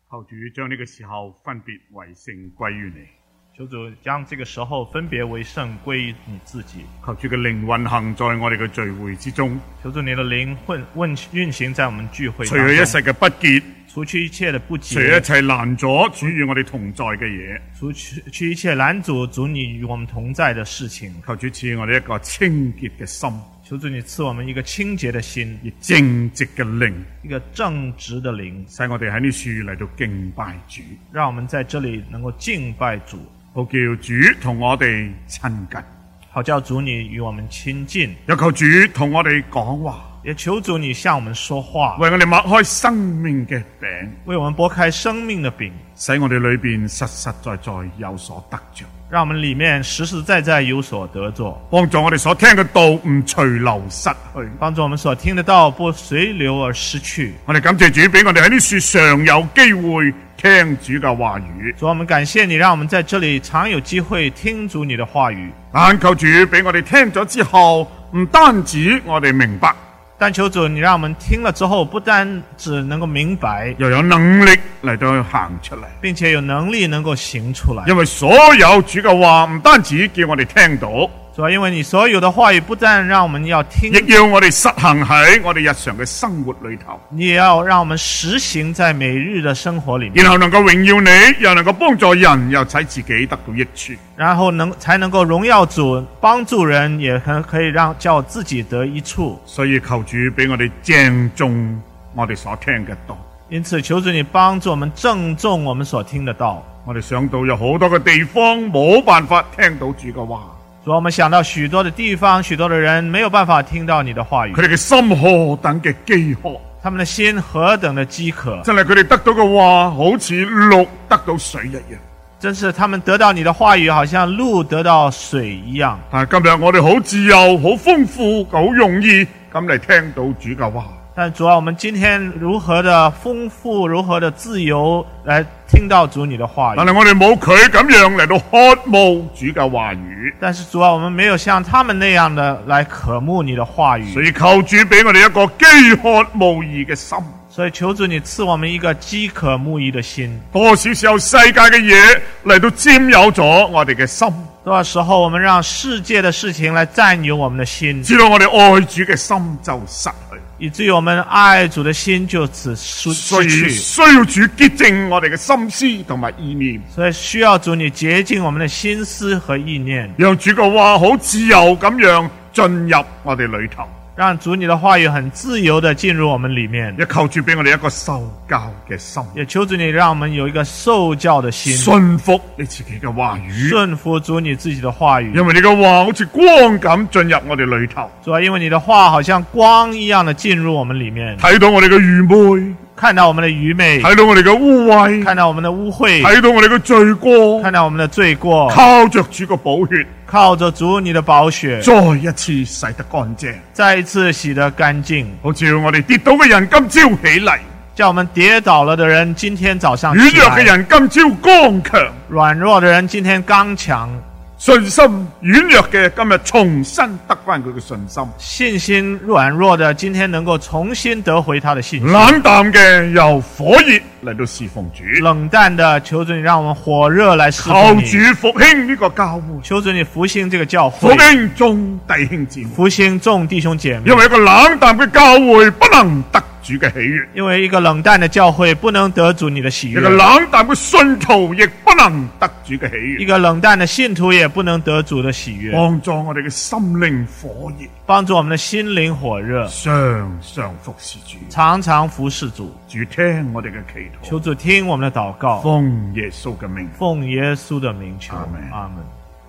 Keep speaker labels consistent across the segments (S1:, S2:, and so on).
S1: 求主將呢個時候分別為聖歸於你，
S2: 求主將這個時候分別為聖歸於你自己。
S1: 求主嘅靈運行在我哋嘅聚會之中，
S2: 求主你的靈運行在我們聚會當
S1: 除
S2: 中，
S1: 去一切嘅不潔，
S2: 除去一切的不潔，
S1: 除去一切攔阻主與我哋同在嘅嘢，
S2: 除去一切攔阻主你與我們同在的事情。
S1: 求主賜我哋一個清潔嘅心，
S2: 求主你賜我們一個清潔的心，
S1: 亦正直嘅靈，
S2: 一個正直的靈，
S1: 使我哋喺呢處嚟到敬拜主，
S2: 讓我們在這裡能夠敬拜主，
S1: 好叫主同我哋親近，
S2: 好叫主你與我們親近，
S1: 又求主同我哋講話，
S2: 也求主你向我們說話，
S1: 為我哋擘開生命嘅餅，
S2: 為我們撥開生命的餅，
S1: 使我哋裏邊實實在在有所得着，
S2: 讓我們裡面實實在在有所得着，
S1: 幫助我哋所聽嘅道唔隨流失去，
S2: 幫助我們所聽得到不隨流而失去。
S1: 我哋感謝主俾我哋喺呢處常有機會聽主嘅話語，
S2: 主，我們感謝你，讓我們在這裡常有機會聽主你的話語。
S1: 但求主俾我哋聽咗之後，唔單止我哋明白，
S2: 但求主你讓我們聽了之後，不單只能夠明白，
S1: 又有能力嚟到去行出嚟，
S2: 並且有能力能夠行出來。
S1: 因為所有主嘅話唔單止叫我哋聽到，
S2: 主啊，因為你所有的話語不但讓我們要聽，
S1: 亦要我哋實行喺我哋日常嘅生活裏頭，
S2: 你也要讓我們實行在每日的生活裡面，
S1: 然後能夠榮耀你，又能夠幫助人，又使自己得到益處。
S2: 然後才能夠榮耀主，幫助人，也可以叫自己得益處。
S1: 所以求主俾我哋正中我哋所聽嘅道。
S2: 因此求主你幫助我們正中我們所聽的道。
S1: 我哋想到有好多嘅地方冇辦法聽到主嘅話，
S2: 主，我們想到許多的地方，許多的人沒有辦法聽到你的話語，
S1: 佢哋嘅心何等嘅飢渴，
S2: 他們的心何等的飢渴，
S1: 真係佢哋得到嘅話好似鹿得到水一樣，
S2: 真是他們得到你的話語好像鹿得到水一樣。
S1: 但係今日我哋好自由、好豐富、好容易咁嚟聽到主嘅話。
S2: 但主啊，我們今天如何的豐富，如何的自由來聽到主你的話語，
S1: 但係我哋冇佢咁樣嚟到渴慕主嘅話語。
S2: 但是主啊，我們沒有像他們那樣的來渴慕你的話語，
S1: 所以求主俾我哋一個飢渴慕義嘅心。
S2: 所以求主你賜我們一個飢渴慕義的心。
S1: 多少時候世界嘅嘢嚟到佔有咗我哋嘅心，
S2: 多少時候我們讓世界的事情來佔有我們的心，
S1: 知道我哋愛主嘅心就失去，
S2: 以至於我們愛主的心就此失
S1: 所以
S2: 去。
S1: 需要主潔淨我哋嘅心思同埋意念，
S2: 所以需要主你潔淨我們的心思和意念，
S1: 讓主嘅話好自由咁樣進入我哋裏頭。
S2: 讓主你的話語很自由地進入我們裏面。
S1: 也求主俾我哋一個受教嘅心，
S2: 也求主你讓我們有一個受教的心，
S1: 信服你自己嘅話語，
S2: 順服主你自己的話語。
S1: 因為你嘅話好似光咁進入我哋裏頭，
S2: 主啊，因為你的話好像光一樣的進入我們裏面，
S1: 睇到我哋嘅愚昧，
S2: 看到我們的愚昧，
S1: 睇到我哋嘅污穢，
S2: 看到我們的污穢，
S1: 睇到我哋嘅罪過，
S2: 看到我們的罪過，
S1: 靠着主嘅寶血，
S2: 靠着主你的寶血，
S1: 再一次洗得乾淨，
S2: 再一次洗得乾淨。
S1: 好似我哋跌倒嘅人今朝起嚟，
S2: 叫我們跌倒了的人今天早上
S1: 軟
S2: 起來，
S1: 弱嘅人今朝剛強，
S2: 軟弱的人今天剛強，
S1: 信心軟弱嘅今日重新得返佢嘅信心，
S2: 信心軟弱的今天能夠重新得回他的信心，
S1: 冷淡嘅由火熱嚟到侍奉主，
S2: 冷淡的求主你讓我們火熱來侍
S1: 求
S2: 奉
S1: 主
S2: 你，
S1: 復興呢個教會，
S2: 求主你復興這個教會，
S1: 復興眾弟兄姊妹，
S2: 復興眾弟兄姐妹。
S1: 因為一個冷淡嘅教會不能得主嘅喜悅，
S2: 因為一個冷淡的教會不能得主你的喜
S1: 一個
S2: 悅，
S1: 冷淡嘅信徒亦不能得主嘅喜悅，
S2: 一個冷淡的信徒也不能得主的喜悅。
S1: 幫助我哋嘅心靈火熱，
S2: 幫助我們的心靈火熱，
S1: 常常服侍主。
S2: 常常服侍主。
S1: 主聽我哋嘅祈禱，
S2: 求主聽我們的禱告，
S1: 奉耶穌嘅名。
S2: 奉耶穌的名求。
S1: 阿們
S2: 阿們。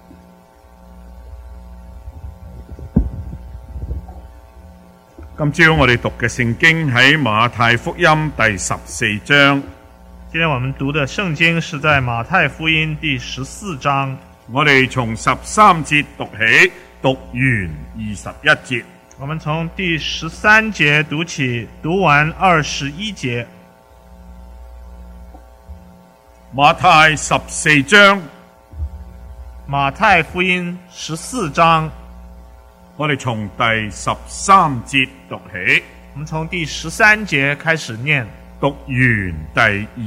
S1: 今朝我哋讀嘅聖經喺馬太福音第14章，
S2: 今天我們讀的聖經是在馬太福音第14章，
S1: 我哋從13節讀起，讀完21節。
S2: 我們從第13節讀起，讀完21節。
S1: 馬太14章，
S2: 馬太福音14章，
S1: 我哋從第13節讀起，
S2: 我們從第13節開始念。
S1: 讀完第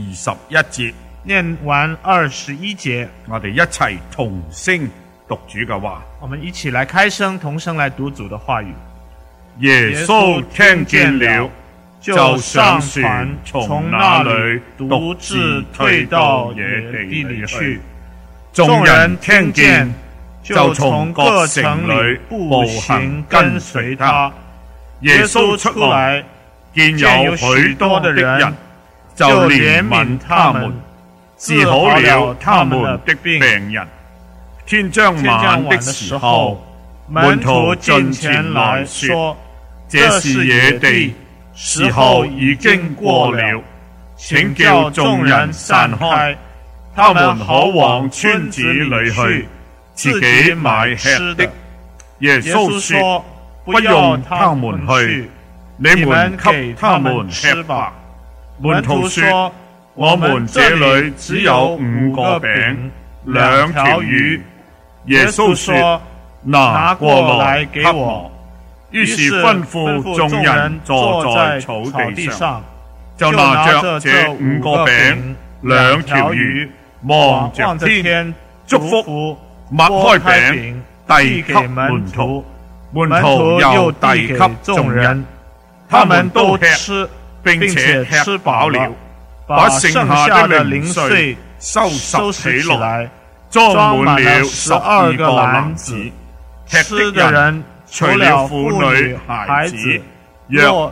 S1: 21節，
S2: 念完21節，
S1: 我哋一齊同聲讀主嘅話。
S2: 我們一起來開聲同聲來讀主的話語。
S1: 耶穌聽見了，就上船，從那裏獨自退到野地裏去。眾人聽見，就從各城裏步行跟隨他。耶穌出來，見有許多的人，就憐憫他們，治好了他們的病人。天將晚的時候，門徒進前來說：這是野地，時候已經過了，請叫眾人散開，他們好往村子裏去，自己買吃的。耶穌說：不用他們去，你們給他們吃吧。門徒說：我們這裏只有5個餅2條魚。耶穌說：拿過來給我。於是吩咐眾人坐在草地上，就拿着這5個餅2條魚，望着天，祝福，擘開餅，遞給門徒，門徒又遞給眾人，他們都吃，並且吃飽了，把剩下的零碎收拾起來，裝滿了12個籃子。吃的人除了婦女孩子，約有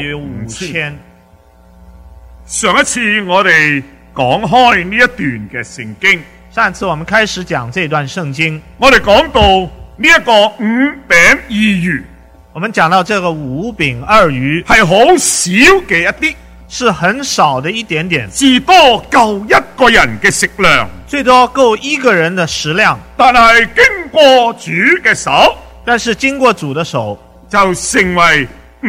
S1: 5000。上一次我哋講開呢一段嘅聖經，
S2: 上次我們開始講這段聖經，
S1: 我哋講到呢一個5餅2魚，
S2: 我們講到這個5餅2魚
S1: 係好少嘅一啲，
S2: 是很少的一點點，
S1: 至多夠一個人嘅食量，
S2: 最多夠一個人的食量，
S1: 但係經過主嘅手，
S2: 但是經過主的手，
S1: 就成為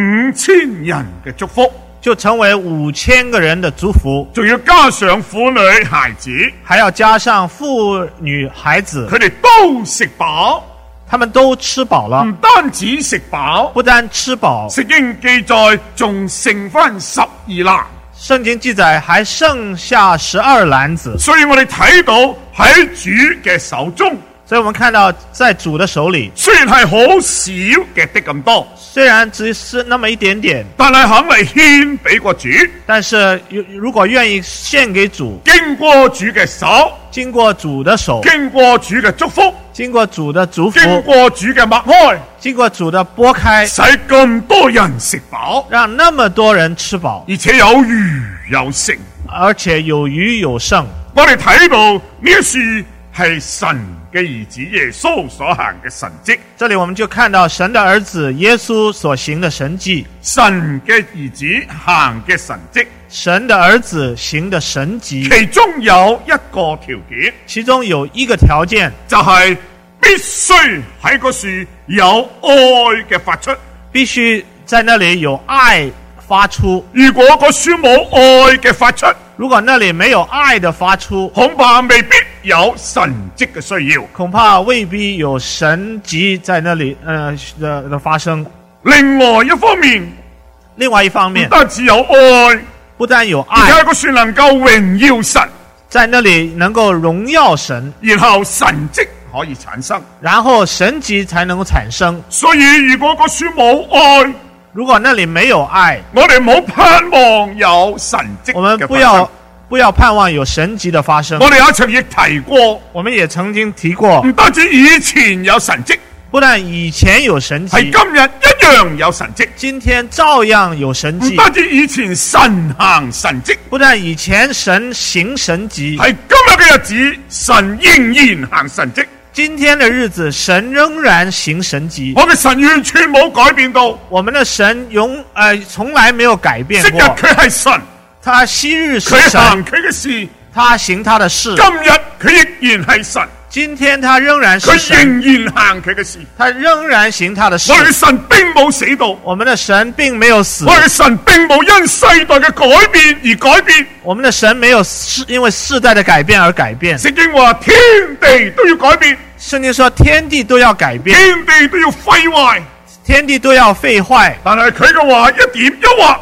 S1: 5000人嘅祝福，
S2: 就成為5000個人的祝福，
S1: 仲要加上婦女孩子，
S2: 還要加上婦女孩子，
S1: 佢哋都食飽，
S2: 他們都吃飽了，
S1: 唔單止食飽，
S2: 不但吃飽，
S1: 聖經記載仲剩翻12籃，
S2: 聖經記載還剩下12籃子，
S1: 所以我哋睇到喺主嘅手中，
S2: 所以我們看到在主的手裏，
S1: 雖然係好少嘅的咁多，
S2: 雖然只是那麼一點點，
S1: 但係肯嚟獻俾個主，
S2: 但是如果願意獻給主，
S1: 經過主嘅手，
S2: 經過主的手，
S1: 經過主嘅祝福，
S2: 經過主的祝福，
S1: 經過主嘅擘開，
S2: 經過主的撥開，
S1: 使咁多人食飽，
S2: 讓那麼多人吃飽，
S1: 而且有餘有剩，
S2: 而且有餘有剩。
S1: 我哋睇到呢一事係神嘅兒子耶穌所行嘅神蹟，
S2: 這裡我們就看到神的兒子耶穌所行的神蹟，
S1: 神嘅兒子行嘅神蹟，
S2: 神的兒子行的神蹟，
S1: 其中有一個條件，
S2: 其中有一個條件，
S1: 就係必須喺個樹有愛嘅發出，
S2: 必須在那裡有愛發出。
S1: 如果個樹冇愛嘅發出，
S2: 如果那裡沒有愛的發出，
S1: 恐怕未必有神蹟嘅需要，
S2: 恐怕未必有神蹟在那裡的發生。
S1: 另外一方面，不單只有愛，
S2: 不但有愛，
S1: 而且個樹能夠榮耀神，
S2: 在那裡能夠榮耀神，
S1: 然後神蹟可以產生，
S2: 然後神蹟才能夠產生。
S1: 所以如果個樹冇愛，
S2: 如果那裡沒有愛，
S1: 我哋唔好盼望有神蹟嘅發生。
S2: 我們不要盼望有神蹟的發生。
S1: 我哋有一場亦提過，
S2: 我們也曾經提過，
S1: 唔單止以前有神蹟，
S2: 不但以前有神蹟，
S1: 係今日一樣有神蹟，
S2: 今天照樣有神蹟。
S1: 唔單止以前神行神蹟，
S2: 不但以前神行神蹟，
S1: 係今日嘅日子神仍然行神蹟。
S2: 今天的日子，神仍然行神蹟。
S1: 我嘅神完全冇改變到，
S2: 我們的神從來沒有改變過。
S1: 昔日佢係神，
S2: 他昔日是
S1: 佢
S2: 神，
S1: 行佢嘅事，
S2: 他行他的事。
S1: 今日佢亦然係神，
S2: 今天他仍然是
S1: 佢
S2: 神，
S1: 仍然行佢嘅事。
S2: 他仍然行他的事。
S1: 我哋嘅神並冇死到，
S2: 我們的神並沒有死。
S1: 我哋嘅神並冇因世代嘅改變而改變。
S2: 我們的神沒有因為世代的改變而改變。
S1: 聖經話天地都要改變，
S2: 聖經說天地都要改變，
S1: 天地都要廢壞，
S2: 天地都要廢壞。
S1: 但係佢嘅話一點一畫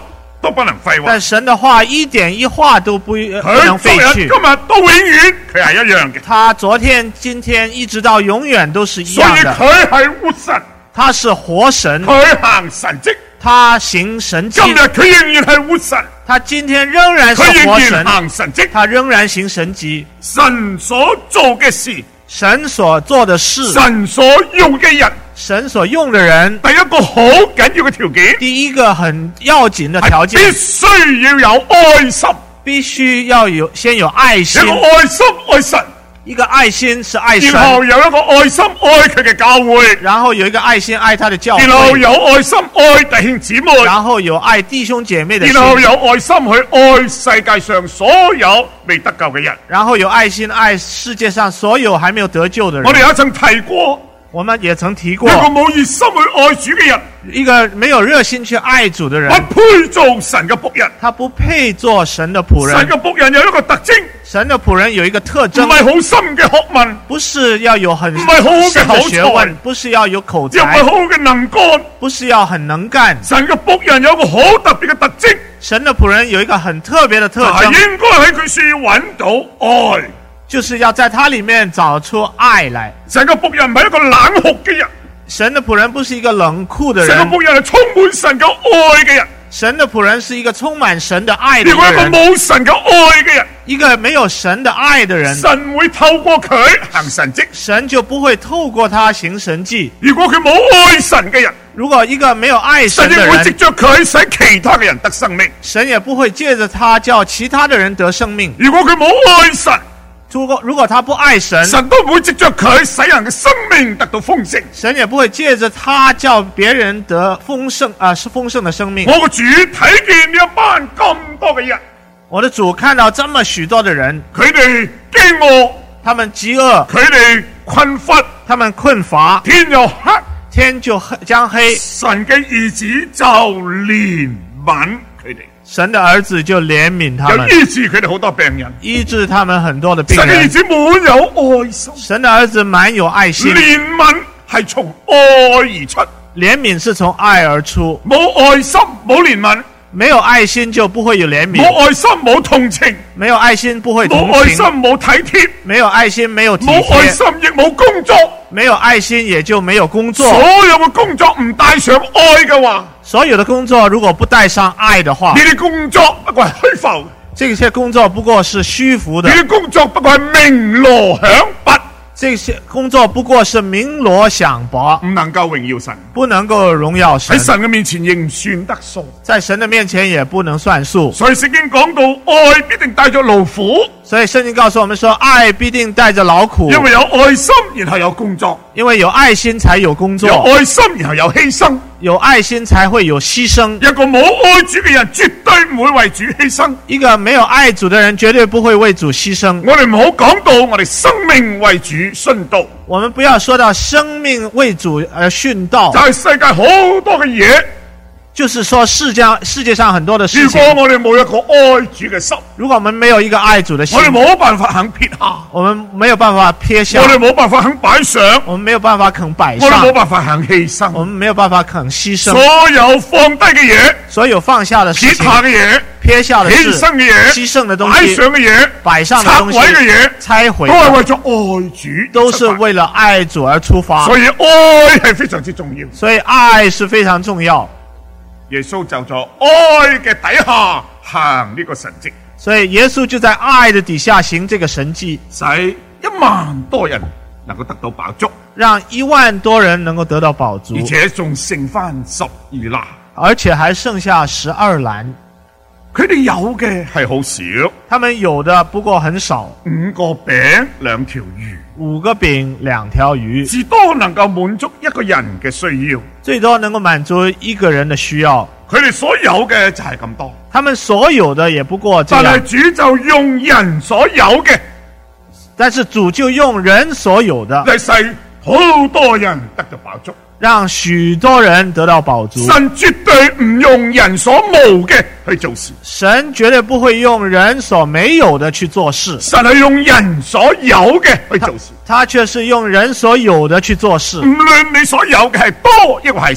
S1: 都不能廢話。
S2: 但神的話一點一話都不能
S1: 佢昨日、
S2: 廢去。
S1: 今日到永遠，佢係一樣嘅。
S2: 他昨天、今天一直到永遠都是一
S1: 所以
S2: 樣的。
S1: 佢係活神，
S2: 他是活神，
S1: 佢行神蹟。
S2: 他行神蹟。
S1: 今日佢仍然係活神，
S2: 他今天仍然是
S1: 佢仍然
S2: 活神，
S1: 行神蹟。
S2: 他仍然行神蹟。
S1: 神所做嘅事，
S2: 神所做的事，
S1: 神所用嘅人，
S2: 神所用的人，
S1: 第一個好緊要嘅條件，
S2: 第一個很要緊的條件，
S1: 必須要有愛心，
S2: 必須要先有愛心，
S1: 一個愛心愛神，
S2: 一個愛心是愛神，
S1: 然後有一個愛心愛佢嘅教會，
S2: 然後有一個愛心愛他的教
S1: 然後
S2: 會，
S1: 有愛心愛弟兄姊妹，
S2: 然後有愛弟兄姐妹的心，
S1: 然後有愛心去愛世界上所有未得救嘅人。
S2: 然後有愛心愛世界上所有還沒有得救的人。
S1: 我哋有曾提過，
S2: 我們也曾提
S1: 一
S2: 過，
S1: 個冇熱心去愛主嘅人，
S2: 一個沒有熱心去愛主的人，
S1: 不配做神嘅僕人。
S2: 他不配做神的僕人。
S1: 神嘅僕人有一個特徵，
S2: 神的僕人有一個特
S1: 唔
S2: 徵，
S1: 係好深嘅學問，
S2: 不是要有很
S1: 唔係好好嘅
S2: 深的
S1: 口才
S2: 學問，不是要有口
S1: 又唔
S2: 才
S1: 係，好好嘅能幹。
S2: 不是要很能幹。
S1: 神嘅僕人有一個好特別嘅特徵，
S2: 神的僕人有一個很特別的特
S1: 係
S2: 徵，
S1: 應該喺佢處揾到愛。
S2: 就是要在他裏面找出愛來。
S1: 神嘅僕人唔係一個冷酷嘅人，
S2: 神的僕人不是一個冷酷的人，
S1: 神嘅僕人係充滿神嘅愛嘅人。
S2: 神的僕人是一個充滿神的愛的
S1: 如果一個
S2: 人，
S1: 冇神嘅愛嘅人，
S2: 一個沒有神的愛的人，
S1: 神會透過佢行神蹟。
S2: 神就不會透過他行神蹟。
S1: 如果佢冇愛神嘅人，
S2: 如果一個沒有愛神的
S1: 神亦會藉
S2: 人，
S1: 着佢使其他嘅人得生命。
S2: 神也不會借着他叫其他的人得生命。
S1: 如果佢冇愛神，
S2: 如果他不愛神，
S1: 神都唔會藉着佢使人嘅生命得到豐盛。
S2: 神也不會借着他叫別人得豐盛是豐盛的生命。
S1: 我個主睇見呢一班咁多嘅人，
S2: 我的主看到這麼許多的人，
S1: 佢哋飢餓，
S2: 他們飢餓，
S1: 佢哋困乏，
S2: 他們困乏，
S1: 天又黑，
S2: 天就將黑，
S1: 神嘅兒子就憐憫佢哋，
S2: 神的兒子就憐憫他們，
S1: 又醫治佢哋好多病人。
S2: 醫治他們很多的病人。
S1: 神嘅兒子滿有愛心，
S2: 神的兒子滿有愛心，
S1: 憐憫係從愛而出，
S2: 憐憫是從愛而出。
S1: 冇愛心冇憐憫，
S2: 沒有愛心就不會有憐憫，
S1: 冇愛心冇同情，
S2: 沒有愛心不會同
S1: 冇愛心
S2: 情，
S1: 冇體貼，
S2: 沒有愛心沒有體
S1: 冇愛
S2: 貼，
S1: 心亦冇工作。
S2: 沒有愛心也就沒有工作。
S1: 所有嘅工作唔帶上愛嘅話，
S2: 所有的工作如果不帶上愛的話
S1: 呢，啲工作不過係虛浮，
S2: 這些工作不過是虛浮的
S1: 呢，啲工作不過係鳴鑼響鈸，
S2: 這些工作不過是鳴鑼響鈸，
S1: 唔能夠榮耀神。
S2: 不能夠榮耀神
S1: 喺，神嘅面前仍算得數。
S2: 在神的面前也不能算數。
S1: 所以聖經講到愛必定帶着勞苦，
S2: 所以聖經告訴我們說，愛必定帶着勞苦，
S1: 因為有愛心，然後有工作，
S2: 因為有愛心才有工
S1: 有
S2: 作，
S1: 愛心然後有犧牲。
S2: 有愛心才會有犧牲。
S1: 一個冇愛主嘅人絕對唔會為主犧牲。
S2: 一個沒有愛主的人絕對不會為主犧牲。
S1: 我哋唔好講到我哋生命為主殉道，
S2: 我們不要說到生命為主而殉道
S1: 就，係世界好多嘅嘢。
S2: 就是說世界上很多的事
S1: 如
S2: 情，
S1: 果我哋冇一個愛主嘅心，
S2: 如果我們沒有一個愛主的心
S1: 我，哋冇辦法肯撇下，
S2: 我們沒有辦法撇下
S1: 我，哋冇辦法肯擺上，
S2: 我們沒有辦法肯擺
S1: 我哋冇
S2: 上，
S1: 辦法肯犧牲。
S2: 我們沒有辦法肯犧牲。
S1: 所有放低嘅嘢、
S2: 所有放下的
S1: 撇
S2: 事情，
S1: 下嘅嘢、
S2: 撇下的
S1: 犧
S2: 事，
S1: 牲嘅嘢、
S2: 犧牲的東
S1: 擺
S2: 西，
S1: 上嘅嘢、
S2: 擺上的
S1: 拆
S2: 東西，
S1: 毀嘅嘢，
S2: 拆毀
S1: 都係
S2: 的
S1: 為咗愛主，
S2: 都是為了愛主而出發。
S1: 所以愛係非常之重要。
S2: 所以愛是非常重要。
S1: 耶穌就在愛嘅底下行呢個神蹟，
S2: 所以耶穌就在愛的底下行這個神蹟，
S1: 使10000多人能夠得到飽足，
S2: 讓10000多人能夠得到飽足
S1: 而，且仲剩翻12籃。
S2: 而且還剩下12籃。
S1: 佢哋有嘅係好少，
S2: 他們有的不過很少
S1: 5個餅2條魚，
S2: ，5個餅2條魚，
S1: 至多能夠滿足一個人嘅需要。
S2: 最多能夠滿足一個人的需要。
S1: 佢哋所有嘅就係咁多，
S2: 他們所有的也不過這
S1: 但係
S2: 樣，
S1: 主就用人所有嘅
S2: 但是主就用人所有的，
S1: 嚟使好多人得到飽足。
S2: 讓許多人得到飽足。
S1: 神絕對唔用人所無嘅去做事，
S2: 神絕對不會用人所沒有的去做事，
S1: 神係用人所有嘅去做事。
S2: 他卻是用人所有的去做事。
S1: 無論你所有嘅係多抑或係少，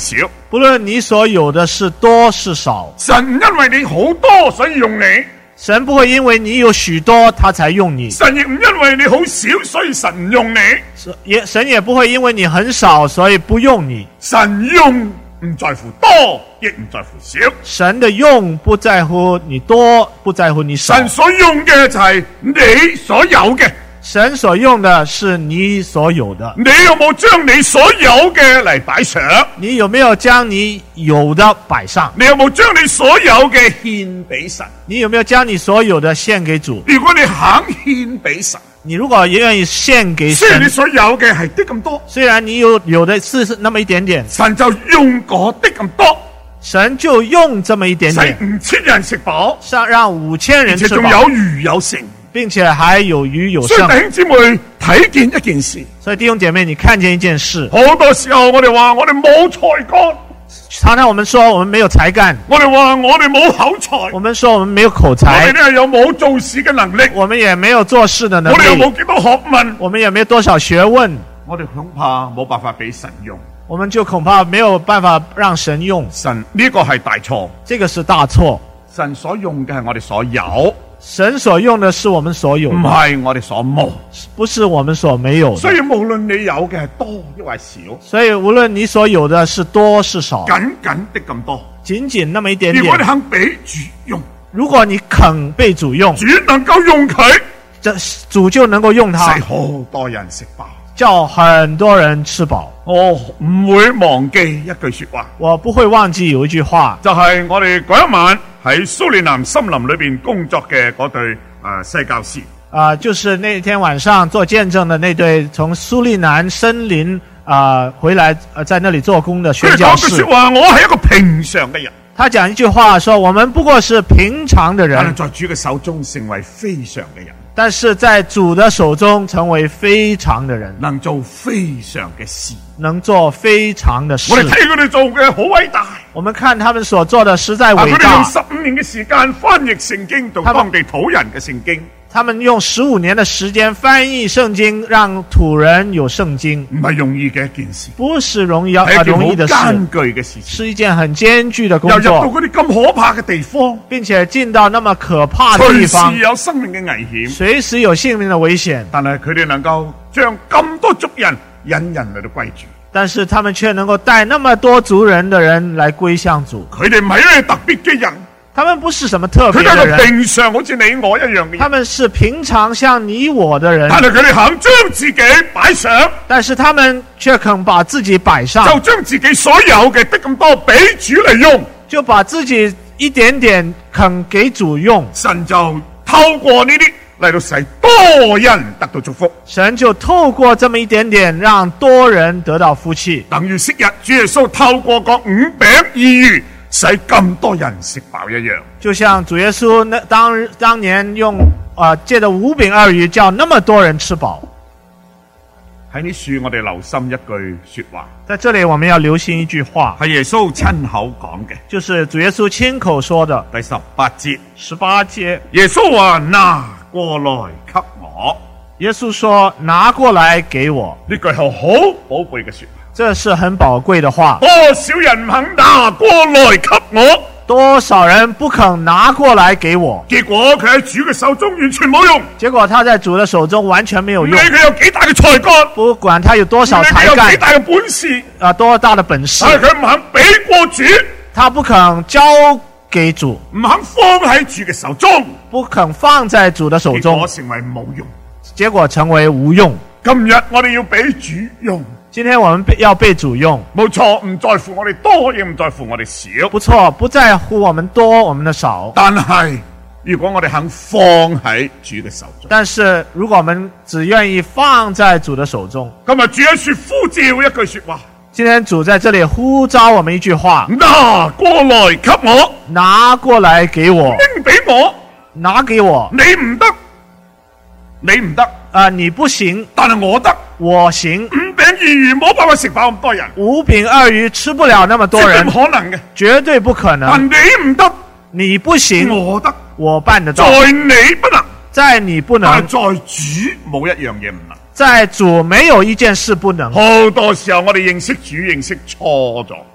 S2: 不論你所有的是多是少，
S1: 神唔因為你好多所以用你，
S2: 神不會因為你有許多他才用你，
S1: 神亦唔因為你好少所以神唔用你，
S2: 神也不會因為你很少所以不用你。
S1: 神用唔在乎多，亦唔在乎少。
S2: 神的用不在乎你多，不在乎你少。
S1: 神所用嘅就係你所有嘅。
S2: 神所用的是你所有的。
S1: 你有冇將你所有嘅嚟擺上？
S2: 你有沒有將你有的擺上？
S1: 你有冇將你所有嘅獻俾神？
S2: 你有沒有將你所有的獻給主？
S1: 如果你肯獻俾神，
S2: 你如果願意獻給神，
S1: 雖然你所有嘅係啲咁多，
S2: 雖然你有的是那麼一點點，
S1: 神就用嗰啲咁多，
S2: 神就用這麼一點點，
S1: 使5000人食飽，
S2: 讓5000人吃飽，
S1: 而且仲有餘有剩，
S2: 並且還有餘有剩。
S1: 所以弟兄姊妹睇見一件事，
S2: 所以弟兄姐妹，你看見一件事，
S1: 好多時候我哋話我哋冇才幹，
S2: 常常我們說我們沒有才幹，
S1: 我哋話我哋冇口才，
S2: 我們說我們沒有口
S1: 我
S2: 才，
S1: 哋呢有冇做事嘅能力，
S2: 我們也沒有做事的能
S1: 我哋有
S2: 力，
S1: 冇幾多學問，
S2: 我們也沒有多少學問，
S1: 我哋恐怕冇辦法俾神用。
S2: 我們就恐怕沒有辦法讓神用。
S1: 神呢個係大錯，
S2: 這個是大錯。
S1: 神所用嘅係我哋所有，
S2: 神所用的是我們所有的，
S1: 唔係我哋所冇，
S2: 不是我們所沒有的。
S1: 所以無論你有嘅係多抑或少，
S2: 所以無論你所有的是多是少，
S1: 僅僅的咁多，
S2: 僅僅那麼一點
S1: 如果你
S2: 點，
S1: 肯俾主用，
S2: 如果你肯被主用，
S1: 主能夠用佢，
S2: 這主就能夠用它
S1: 使，好多人食飽。
S2: 叫很多人吃飽。
S1: 我唔會忘記一句說話，
S2: 我不會忘記有一句話，
S1: 就係我哋嗰一晚喺蘇利南森林裏邊工作嘅嗰對西教士。
S2: 就是那天晚上做見證的那對從蘇利南森林回來在那裡做工的宣教士。
S1: 佢講句說話，我係一個平常嘅人。
S2: 他講一句話說，我們不過是平常的人，
S1: 但係在主嘅手中成為非常嘅人，
S2: 但是在主的手中成為非常的人，
S1: 能做非常嘅事，
S2: 能做非常的事。
S1: 我哋睇佢哋做嘅好偉大。
S2: 我們看他們所做的實在偉
S1: 佢哋
S2: 大。
S1: 用15年嘅時間翻譯聖經到當地土人嘅聖經，
S2: 他們用15年的時間翻譯聖經，讓土人有聖經，
S1: 唔係容易嘅一件事，
S2: 不是容易的事，
S1: 艱巨嘅事情，
S2: 是一件很艱巨的工
S1: 又入到
S2: 作，
S1: 嗰啲咁可怕嘅地方，
S2: 並且進到那麼可怕的地
S1: 隨
S2: 方
S1: 時，有生命嘅危險，
S2: 隨時有性命的危險，
S1: 但係佢哋能夠將咁多族人引人嚟到歸主。
S2: 但是他們卻能夠帶那麼多族人的人來歸向主。
S1: 佢哋唔係咩特別嘅人，
S2: 他們不是什麼特
S1: 佢哋係
S2: 別的人，
S1: 平常好似你我一樣嘅人，
S2: 他們是平常像你我的人，
S1: 但係佢哋肯將自己擺上，
S2: 但是他們卻肯把自己擺上，
S1: 就將自己所有嘅得咁多俾主嚟用，
S2: 就把自己一點點肯給主用，
S1: 神就透過呢啲嚟到使多人得到祝福。
S2: 神就透過這麼一點點，讓多人得到福氣，
S1: 等於昔日主耶穌透過個5餅2魚，使咁多人食飽一樣。
S2: 就像主耶穌當年用借着5餅2魚叫那麼多人吃飽。
S1: 喺呢處我哋留心一句說話，
S2: 在這裏我們要留心一句話，
S1: 係耶穌親口講嘅，
S2: 就是主耶穌親口說的
S1: 第18節。
S2: 18節，
S1: 耶穌話：拿過來給我。
S2: 耶穌說拿過來給我，
S1: 呢句係好寶貝嘅說話。
S2: 這是很寶貴的話。
S1: 多少人唔肯拿過來給我，
S2: 多少人不肯拿過來給我，
S1: 結果佢喺主嘅手中完全冇用。
S2: 結果他在主的手中完全沒有用。
S1: 唔理佢有幾大嘅才幹，
S2: 不管他有多少才
S1: 唔理佢有幾
S2: 幹，
S1: 大嘅本事，
S2: 多大的本事，
S1: 但係佢唔肯俾過主，
S2: 他不肯交給主，
S1: 唔肯放喺主嘅手中，
S2: 不肯放在主的手
S1: 結
S2: 中
S1: 果，成為冇用。
S2: 結果成為無用。
S1: 今日我哋要俾主用，
S2: 今天我們要被主用，
S1: 冇錯，唔在乎我哋多，亦唔在乎我哋少。
S2: 不錯，不在乎我們多我們的少。
S1: 但係如果我哋肯放喺主嘅手中，
S2: 但是如果我們只願意放在主的手中，
S1: 今日主喺處呼召一句說話：
S2: 今天主在這裏呼召我們一句話，
S1: 拿過來給我，
S2: 拿過來給我，
S1: 拎俾我，
S2: 拿給我。
S1: 你唔得，你唔得，
S2: 你不行，
S1: 但係我得。
S2: 我行。
S1: 5餅2魚冇辦法食飽咁多人
S2: ，5餅2魚吃不了那麼多人，
S1: 絕對唔可能嘅，
S2: 絕對不可能。
S1: 但你唔得，
S2: 你不行，
S1: 我得，
S2: 我辦得到。
S1: 在你不能，
S2: 在你不能，
S1: 但係在主冇一樣嘢唔能。
S2: 在主沒有一件事不能。
S1: 好多時候我哋認識主認識錯咗，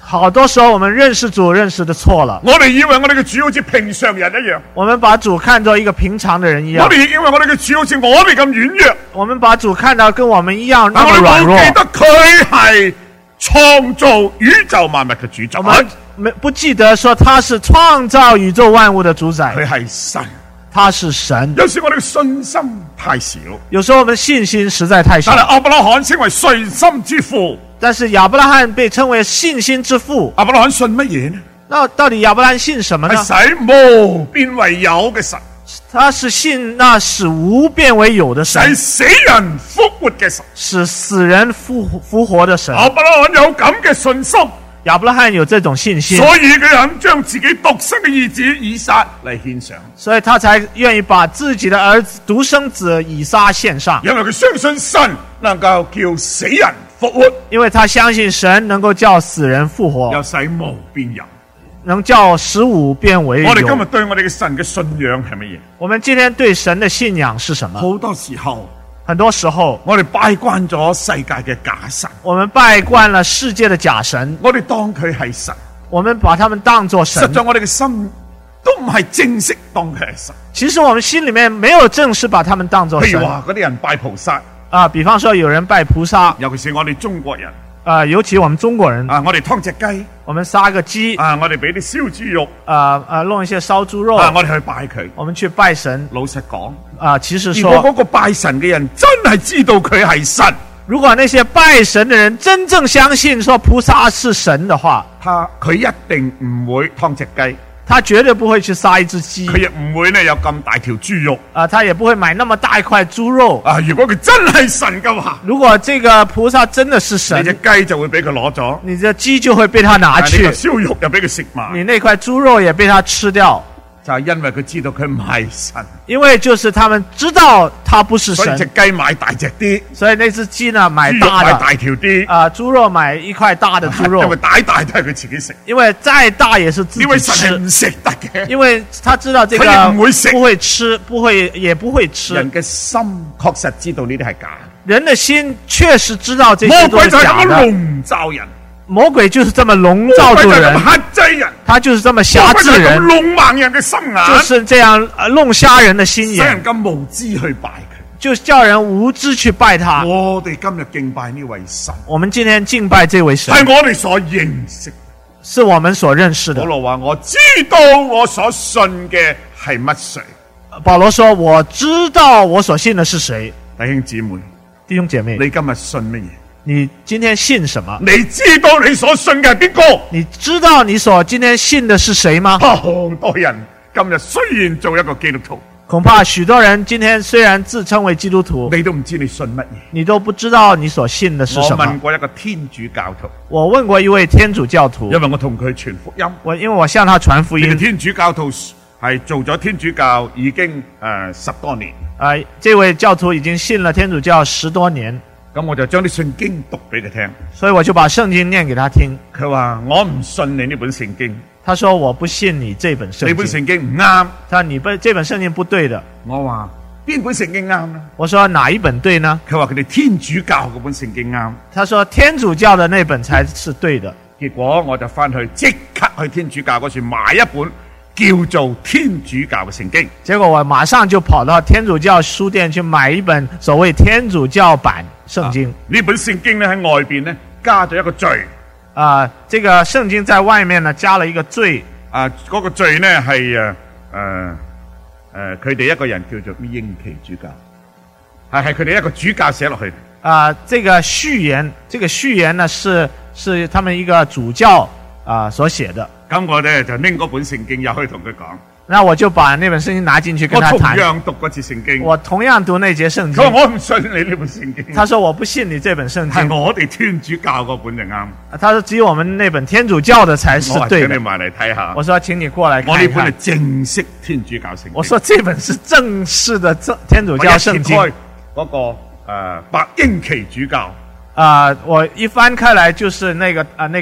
S2: 好多時候我們認識主認識的錯了，
S1: 我哋以為我哋嘅主好似平常人一樣，
S2: 我們把主看作一個平常的人一樣，
S1: 我哋以為我哋嘅主好似我哋咁軟弱，
S2: 我們把主看到跟我們一樣那
S1: 但我
S2: 麼軟弱
S1: 哋冇記。得佢係創造宇宙萬物嘅主宰，
S2: 我們不記得說他是創造宇宙萬物的主宰，
S1: 佢係神。
S2: 他是神。
S1: 有時我哋嘅信心太少，
S2: 有時候我們信心實在太少
S1: 但，係亞伯拉罕稱為信心之父。
S2: 但是亞伯拉罕被稱為信心之父。
S1: 亞伯拉罕信乜嘢呢？
S2: 那到底亞伯拉罕信什麼呢？
S1: 係使無變為有嘅神，
S2: 他是信那使無變為有的神，
S1: 使死人復活嘅神。
S2: 使死人復活的神。
S1: 亞伯拉罕有咁嘅信心，
S2: 亞伯拉罕有這種信心，
S1: 所以佢肯將自己獨生嘅兒子以撒嚟獻上，
S2: 所以他才願意把自己的兒子獨生子以撒獻上，
S1: 因為佢相信神能夠叫死人復活，
S2: 因為他相信神能夠叫死人復活，
S1: 又使無變有。
S2: 能叫使無變為有。
S1: 我哋今日對我哋嘅神嘅信仰係乜嘢？
S2: 我們今天對神的信仰是什麼？
S1: 好多時候，
S2: 很多時候
S1: 我哋拜慣咗世界嘅假神，
S2: 我們拜慣了世界的假神，
S1: 我哋當佢係神，
S2: 我們把他們當作神
S1: 實。在我哋嘅心都唔係正式當佢係神。
S2: 其實我們心裡面沒有正式把他們當作神
S1: 譬如話嗰啲人拜菩薩，
S2: 比方說有人拜菩薩，
S1: 尤其是我哋中國人，
S2: 尤其我們中國人，
S1: 我哋劏隻雞，
S2: 我們殺個雞，
S1: 我哋俾啲燒豬肉，
S2: 弄一些燒豬肉，
S1: 我哋去拜佢。
S2: 我們去拜神。
S1: 老實講，
S2: 其實
S1: 如果
S2: 說，
S1: 嗰個拜神嘅人真係知道佢係神，
S2: 如果那些拜神的人真正相信說菩薩是神的話，
S1: 佢一定唔會劏隻雞，
S2: 他絕對不會去殺一隻雞，
S1: 佢亦唔會呢有咁大條豬肉。
S2: 他也不會買那麼大一塊豬肉。
S1: 如果佢真係神嘅話，
S2: 如果這個菩薩真的是
S1: 你
S2: 神，
S1: 隻雞就會俾佢攞咗，
S2: 你的雞就會被他拿
S1: 你
S2: 去
S1: 個，燒肉又俾佢食埋，
S2: 你那塊豬肉也被他吃掉，
S1: 就係因為佢知道佢唔係神，
S2: 因為就是他們知道他不是
S1: 所以隻
S2: 神，
S1: 雞買大隻啲，
S2: 所以那隻雞呢買
S1: 豬肉
S2: 大的，
S1: 買大條啲，
S2: 豬肉買一塊大的豬
S1: 因為
S2: 肉，
S1: 大都係佢自己食，
S2: 因為再大也是自
S1: 呢位
S2: 己吃，
S1: 神係唔食得嘅。
S2: 因為他知道這個
S1: 他也不會吃
S2: 不會吃，也不會吃。
S1: 人嘅心確實知道呢啲係假，
S2: 人的心確實知道這些
S1: 魔
S2: 都是
S1: 鬼就係咁
S2: 假的，
S1: 籠罩人，
S2: 魔鬼就是這麼籠
S1: 魔
S2: 罩住人
S1: 鬼就係咁，克制人，
S2: 他就是這麼
S1: 魔
S2: 轄
S1: 鬼就係咁
S2: 制人，
S1: 弄盲人嘅心
S2: 就
S1: 眼，
S2: 是這樣弄瞎人的心
S1: 使
S2: 眼，
S1: 人咁無知去拜佢。
S2: 就叫人無知去拜他。
S1: 我哋今日敬拜呢位神，
S2: 我們今天敬拜這位神，
S1: 係我哋所認識。
S2: 是我們所認識的
S1: 保。羅話：我知道我所信嘅係乜誰。
S2: 保羅說：我知道我所信的是誰。
S1: 弟兄姊妹，
S2: 弟兄姐妹，
S1: 你今日信乜嘢？
S2: 你今天信什麼？
S1: 你知道你所信嘅係邊個？
S2: 你知道你所今天信的是誰嗎？
S1: 好多人今日雖然做一個基督徒，
S2: 恐怕許多人今天雖然自稱為基督徒，
S1: 你都唔知你信乜嘢。
S2: 你都不知道你所信的是
S1: 我
S2: 什麼。
S1: 問過一個天主教徒，
S2: 我問過一位天主教徒，
S1: 因為我同佢傳福音。
S2: 因為我向他傳福音。
S1: 呢個天主教徒係做咗天主教已經10多年。
S2: 這位教徒已經信了天主教10多年。
S1: 咁我就將啲聖經讀俾佢聽。
S2: 所以我就把聖經念給他聽。
S1: 佢話：我唔信你呢本聖經。
S2: 他說：我不信你這本聖經。
S1: 你本聖經唔啱。
S2: 他說：你這本聖經不對的。
S1: 我話：邊本聖經啱呢？
S2: 我說：哪一本對呢？
S1: 佢話：佢哋天主教嗰本聖經啱。
S2: 他說：天主教的那本才是對的。
S1: 結果我就翻去即刻去天主教嗰處買一本叫做天主教嘅聖經。
S2: 結果我馬上就跑到天主教書店去買一本所謂天主教版聖經。
S1: 呢本聖經咧喺外邊咧加咗一個罪。
S2: 這個聖經在外面呢加了一個罪。
S1: 嗰個罪呢係佢哋一個人叫做英奇主教，係佢哋一個主教寫落去。
S2: 這個序言呢是他們一個主教所寫的。
S1: 咁我咧就拎嗰本聖經又去同佢講。
S2: 那我就把那本聖經拿進去跟他談。
S1: 我同樣讀嗰次聖經。
S2: 我同樣讀那節聖經。
S1: 佢話我唔信你呢本聖經。
S2: 他說我不信你這本聖經。
S1: 係我哋天主教嗰本就啱。
S2: 他說只有我們那本天主教的才是對的。
S1: 請你埋嚟睇下。
S2: 我說請你過來看一看。
S1: 我呢本係正式天主教聖經。
S2: 我說這本是正式的天主教聖經。
S1: 嗰個白英奇主教。
S2: 我一翻開來就是那個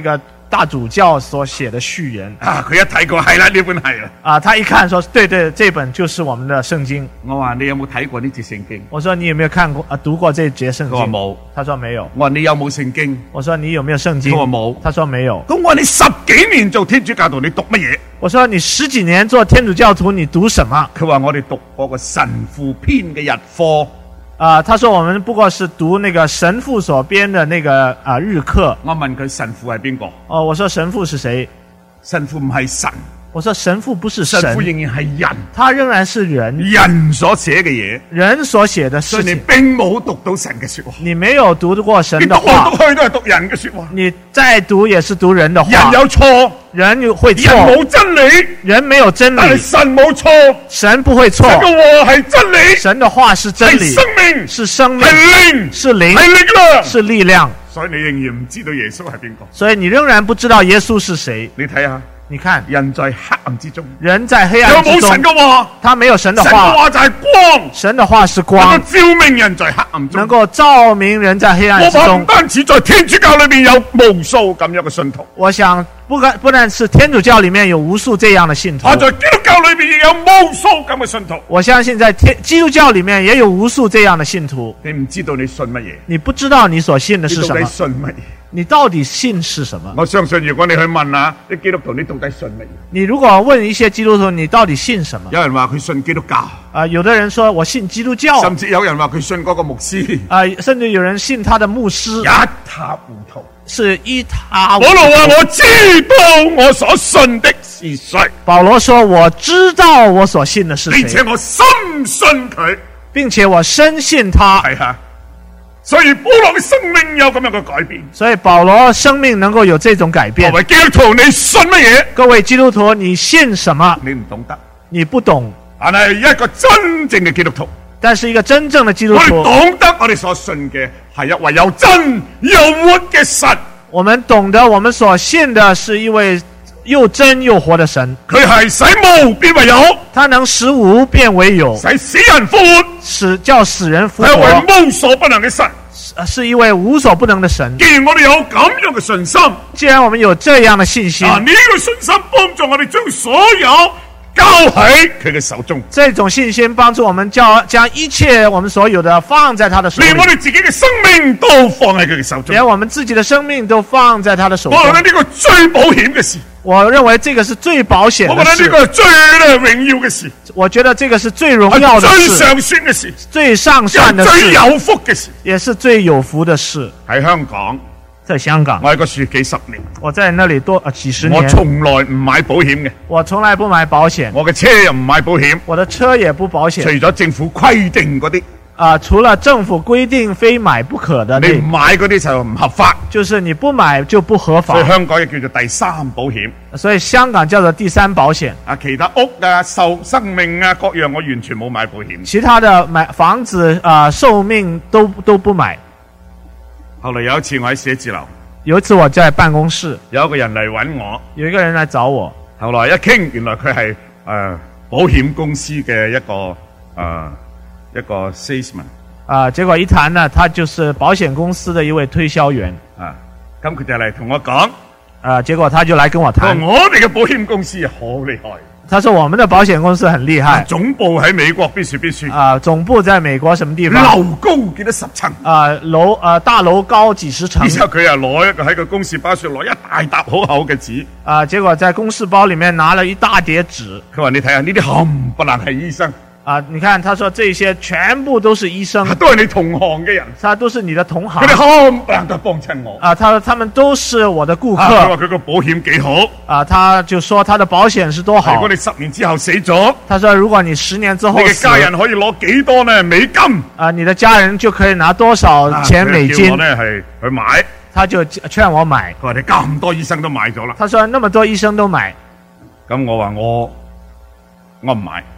S2: 大主教所寫的序言。
S1: 佢一睇過係啦，呢本係啦。
S2: 他一看說，對對，這本就是我們的聖經。
S1: 我話你有冇睇過呢節聖經？
S2: 我說你有沒有看過讀過這節聖經？
S1: 佢話冇。
S2: 他說沒有。
S1: 我話你有冇聖經？
S2: 我說你有沒有聖經？
S1: 佢話冇。
S2: 他說沒有。
S1: 咁我話你10幾年做天主教徒，你讀乜嘢？
S2: 我說你10幾年做天主教徒，你讀什麼？
S1: 佢話我哋讀嗰個神父編嘅日課。
S2: 他說我們不過是讀那個神父所編的那個日課。
S1: 我問佢神父係邊個？
S2: 我說神父是誰？
S1: 神父唔係神。
S2: 我說神父不是神，
S1: 神父仍然係人，
S2: 他仍然是人，
S1: 人所寫嘅嘢，
S2: 人所寫的事情。
S1: 所以你並冇讀到神嘅說話，
S2: 你沒有讀過神的話，
S1: 你讀來讀去都係讀人嘅說話，
S2: 你再讀也是讀人的話。
S1: 人有錯，
S2: 人會錯，
S1: 人冇真理，
S2: 人沒有真理，
S1: 但係神冇錯，
S2: 神不會錯。
S1: 神嘅話係真理，
S2: 神的話是真理，
S1: 係生命，
S2: 是生命，
S1: 係靈，
S2: 是靈，
S1: 係力量，
S2: 是力量。
S1: 所以你仍然唔知道耶穌係邊個，
S2: 所以你仍然不知道耶穌是誰。
S1: 你睇下。
S2: 你看，
S1: 人在黑暗之中，
S2: 人在黑暗之中，
S1: 有冇神嘅話？
S2: 他沒有神的話，
S1: 神嘅話就係光，
S2: 神的話是光，
S1: 能夠照明人在黑暗中，
S2: 能夠照明人在黑暗之中。
S1: 我話唔單止在天主教裏面有無數咁樣嘅信徒，
S2: 我想不但是天主教裏面有無數這樣的信徒，
S1: 在基督教裏面亦有無數咁嘅信徒。
S2: 我相信在基督教裏面也有無數這樣的信徒。
S1: 你唔知道你信乜嘢？你
S2: 不知道你所信的是什麼？
S1: 你到底信乜嘢？
S2: 你到底信是什麼？
S1: 我相信如果你去問下啲基督徒，你到底信乜嘢？
S2: 你如果問一些基督徒，你到底信什麼？
S1: 有人話佢信基督教，
S2: 有的人說我信基督教，
S1: 甚至有人話佢信嗰個牧師，
S2: 甚至有人信他的牧師，
S1: 一塌糊塗，
S2: 是一塌糊塗。
S1: 保羅話我知道我所信的是誰。
S2: 保羅說我知道我所信的是誰，
S1: 並且我深信佢，
S2: 並且我深信他。
S1: 係啊。所以保羅嘅生命有咁樣嘅改變，
S2: 所以保羅生命能夠有這種改變。
S1: 各位基督徒，你信乜嘢？
S2: 各位基督徒，你信什麼？
S1: 你唔懂得，
S2: 你不懂。
S1: 但係一個真正嘅基督徒，
S2: 但是一個真正的基督徒，
S1: 我哋懂得我哋所信嘅係一位有真有活嘅神。
S2: 我們懂得我們所信的是一位又真又活的神，
S1: 佢係使無變為有，
S2: 他能使無變為有，
S1: 使死人復活，
S2: 叫死人復活，
S1: 係一位無所不能嘅神，
S2: 是一位無所不能的神。
S1: 既然我哋有咁樣嘅信心，
S2: 既然我們有這樣的信心，
S1: 呢個信心幫助我哋將所有交喺佢嘅手中。
S2: 這種信心幫助我們將一切我們所有的放在他的手裏，
S1: 連我哋自己嘅生命都放喺佢嘅手中，
S2: 連我們自己的生命都放在他的手中。
S1: 我覺得呢個最保險嘅事，
S2: 我認為這個是最保險的事。
S1: 我覺得呢個係最榮耀嘅事。
S2: 我覺得這個是最榮耀的事，
S1: 最上算嘅事，
S2: 最上善的事，
S1: 最有福嘅事，
S2: 也是最有福的事。
S1: 喺香港，
S2: 在香港，
S1: 我喺個樹幾十年，
S2: 我在那裡幾十年，
S1: 我從來唔買保險嘅，
S2: 我從來不買保險，
S1: 我嘅車又唔買保險，
S2: 我的車也不保險，
S1: 除咗政府規定嗰啲。
S2: 除了政府規定非買不可的，
S1: 你唔買嗰啲就唔合法，
S2: 就是你不買就不合法。
S1: 所以香港亦叫做第三保險，
S2: 所以香港叫做第三保險。
S1: 其他屋啊、生命啊各樣，我完全冇買保險。
S2: 其他的買房子壽命都不買。
S1: 後來有一次我喺寫字樓，
S2: 有一次我在辦公室，
S1: 有一個人嚟揾我，
S2: 有一個人來找我，
S1: 後來一傾，原來佢係保險公司嘅一個 salesman，
S2: 結果一談呢，他就是保險公司的一位推銷員，
S1: 咁佢就嚟同我講，
S2: 結果他就來跟我談，
S1: 我哋嘅保險公司好厲害，
S2: 他說我們的保險公司很厲害，
S1: 總部喺美國必須，
S2: 總部在美國什麼地方？
S1: 樓高幾多10層，
S2: 大樓高幾十層，
S1: 然後佢又攞一個喺個公事包上攞一大沓好厚嘅紙，
S2: 結果在公事包裡面拿了一大疊紙，
S1: 佢話你睇下呢啲冚唪唥係醫生。
S2: 你看，他說這些全部都是醫生，
S1: 都係你同行嘅人，
S2: 他都是你的同行，
S1: 佢哋冚唪唥都幫襯我。
S2: 他們都是我的顧客。
S1: 佢話佢個保險幾好，
S2: 他就說他的保險是多好。
S1: 如果你10年之後死咗，
S2: 他說如果你10年之後死，
S1: 你嘅家人可以攞幾多呢美金？
S2: 你的家人就可以拿多少錢美金？
S1: 叫我呢係去買，
S2: 他就勸我買。
S1: 佢話你咁多醫生都買咗啦。
S2: 他說那麼多醫生都買，
S1: 咁我話我唔買。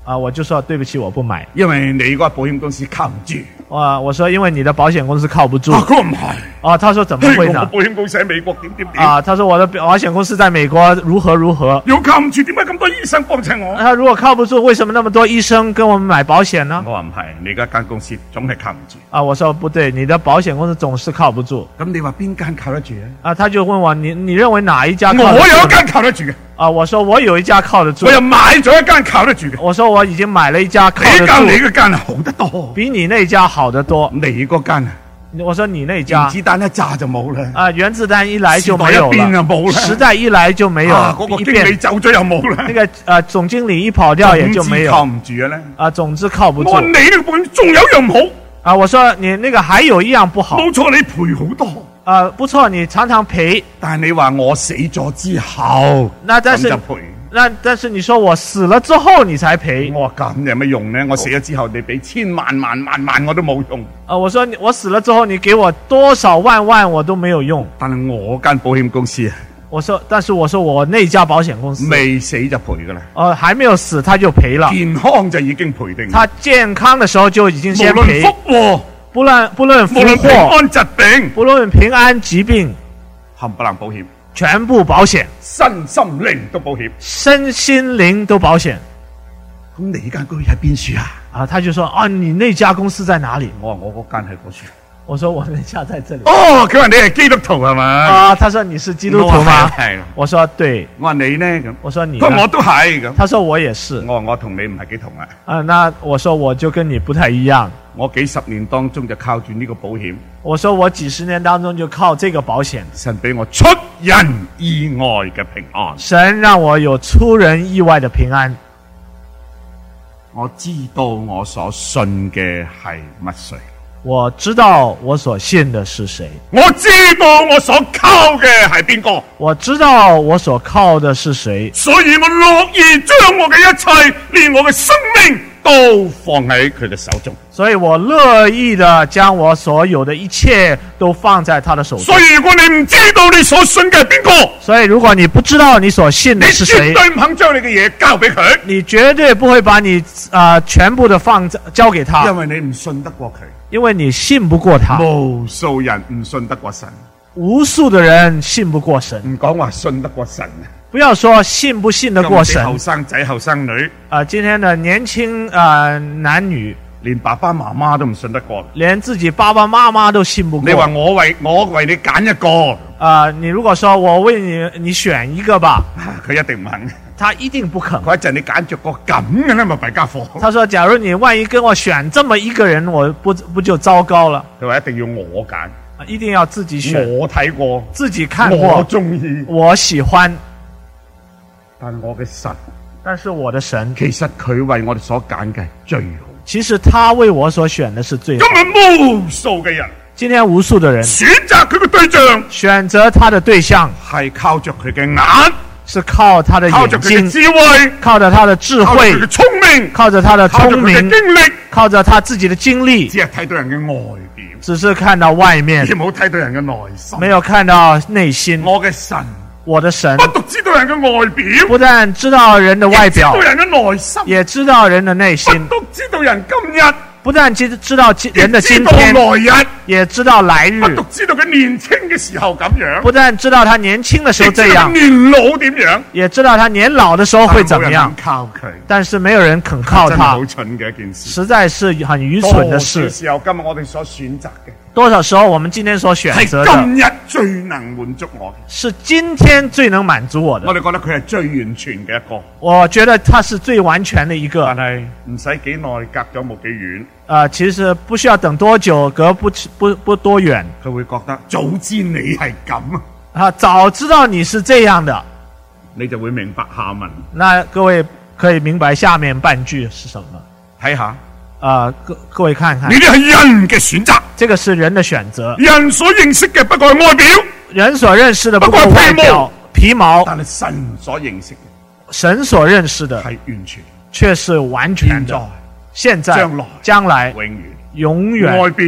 S2: 我就說對不起，我不買。
S1: 因為你嗰個保險公司靠唔住。
S2: 我說因為你的保險公司靠不住。
S1: 佢話唔係。
S2: 他說怎麼會呢？
S1: 我保險公司喺美國點。
S2: 他說我的保險公司在美國如何如何。
S1: 如果靠唔住，點解咁多醫生幫襯我？
S2: 他如果靠不住，為什麼那麼多醫生跟我們買保險呢？
S1: 我話唔係，你嗰間公司總係靠唔住。
S2: 我說不對，你的保險公司總是靠不住。
S1: 咁你話邊間靠得住呢？
S2: 他就問我你認為哪一家靠得住？
S1: 我有一間靠得住嘅。
S2: 我說我有一家靠得住。
S1: 我又買咗一間靠得住嘅。
S2: 我說我已經買了一家靠得住。
S1: 比較你嗰間好得多。
S2: 比你那家好得多。
S1: 你嗰間
S2: 我說你那家。
S1: 原子彈一炸就冇啦。
S2: 原子彈一來就沒有了。
S1: 時代一變就冇啦。
S2: 時代一來就沒有。
S1: 嗰個經理走咗又冇啦。
S2: 那個總經理一跑掉也就沒有。
S1: 靠唔住嘅咧。
S2: 總之靠不住。
S1: 你呢個保險仲有一樣唔好。
S2: 我說你那個還有一樣不好。
S1: 冇錯，你賠好多。
S2: 不錯，你常常賠。
S1: 但係你話我死咗之後，
S2: 但是
S1: 就賠。
S2: 但是你說我死了之後你才賠。
S1: 我話咁有咩用呢？我死咗之後你俾千萬我都冇用。
S2: 我說我死了之後你給我多少萬我都沒有用。
S1: 但係我間保險公司
S2: 但是我說我那家保險公司
S1: 未死就賠噶啦。
S2: 還沒有死他就賠了。
S1: 健康就已經賠定。
S2: 他健康的時候就已經先賠。不論福禍，
S1: 平安疾病，
S2: 不論平安疾病，
S1: 冚唪唥保險。
S2: 全部保險，
S1: 身心靈都保險，
S2: 身心靈都保險。
S1: 咁你間公司喺邊處啊？
S2: 他就說你那家公司在哪裡？
S1: 我話我嗰間喺嗰處。
S2: 我說我那家在這裡。
S1: 佢話你係基督徒係嘛？
S2: 他說你是基督徒嗎？我說對。
S1: 我話你呢咁？
S2: 我說你。
S1: 佢話我都係咁。
S2: 他說我也是。
S1: 我話我同你唔係幾同啊。
S2: 那我說我就跟你不太一樣。
S1: 我幾十年當中就靠住呢個保險。
S2: 我說我幾十年當中就靠這個保險。
S1: 神俾我出人意外嘅平安。
S2: 神讓我有出人意外的平安。
S1: 我知道我所信嘅係乜誰。
S2: 我知道我所信的是誰。
S1: 我知道我所靠嘅係邊個。
S2: 我知道我所靠的是誰。
S1: 所以我樂意將我嘅一切，連我嘅生命都放喺佢嘅手中。
S2: 所以我樂意的將我所有的一切都放在他的手中。
S1: 所以如果你唔知道你所信嘅係邊個，
S2: 所以如果你不知道你所信的是誰，
S1: 你絕對唔肯將你嘅嘢交俾佢。
S2: 你絕對不會把你全部的交給他，
S1: 因為你唔信得過佢。
S2: 因為你信不過他。
S1: 無數人唔信得過神，
S2: 無數的人信不過神。
S1: 唔講話信得過神，
S2: 不要說信不信得過神。
S1: 後生仔後生女
S2: 今天的年輕男女，
S1: 連爸爸媽媽都唔信得過，
S2: 連自己爸爸媽媽都信不過。
S1: 你話我為你揀一個，
S2: 你如果說我為你選一個吧，
S1: 佢一定唔肯。
S2: 他一定不肯。
S1: 佢一陣你揀着個咁嘅咧，咪弊家伙。
S2: 他說：假如你萬一跟我選這麼一個人，我不就糟糕了？
S1: 佢話一定要我揀，
S2: 一定要自己選。
S1: 我睇過，
S2: 自己看過，
S1: 我中意，
S2: 我喜歡。
S1: 但我嘅神，
S2: 但是我的神，
S1: 其實佢為我哋所揀嘅最好。
S2: 其實他為我所選的是最好。
S1: 今日無數嘅人，
S2: 今天無數的人
S1: 選擇佢嘅對象，
S2: 選擇他的對象
S1: 係靠着佢嘅眼。
S2: 是靠他的眼睛，靠着他的智慧，靠着他的聰明，靠着他自己的經歷，
S1: 只係睇到人嘅外表，
S2: 只是看到外面，
S1: 冇睇到人嘅內心，
S2: 沒有看到內心。
S1: 我嘅神，
S2: 我的神，
S1: 不獨知道人嘅外表，
S2: 不但知道人的外表，
S1: 知道人嘅內心，
S2: 也知道人的內心。
S1: 不獨知道人今日，
S2: 不但知道人的今天，也知道來日。
S1: 不獨知道佢年輕嘅時候咁樣，
S2: 不但知道他年輕的時候這樣，
S1: 年老點樣，
S2: 也知道他年老的時候會怎麼樣。
S1: 靠佢，
S2: 但是沒有人肯靠他，
S1: 真係好蠢嘅一件事，
S2: 實在是很愚蠢的事。
S1: 時候今日我哋所選擇嘅，
S2: 多少時候我們今天所選擇的，
S1: 係今日最能滿足我嘅，
S2: 是今天最能滿足我的。
S1: 我哋覺得佢係最完全嘅一個，
S2: 我覺得他是最完全的一個。
S1: 但係唔使幾耐，隔咗冇幾遠。
S2: 其實不需要等多久，隔不多遠，
S1: 佢會覺得早知你係咁
S2: 啊，早知道你是這樣的，
S1: 你就會明白下文。
S2: 那各位可以明白下面半句是什麼？
S1: 睇下，
S2: 各位看看，
S1: 呢啲係人嘅選擇，
S2: 這個是人的選擇。
S1: 人所認識嘅不過係外表，
S2: 人所認識的不過外表皮毛，
S1: 但係神所認識嘅，
S2: 神所認識的
S1: 係完全，
S2: 卻是完全的。現在、將來、
S1: 永遠，
S2: 外邊、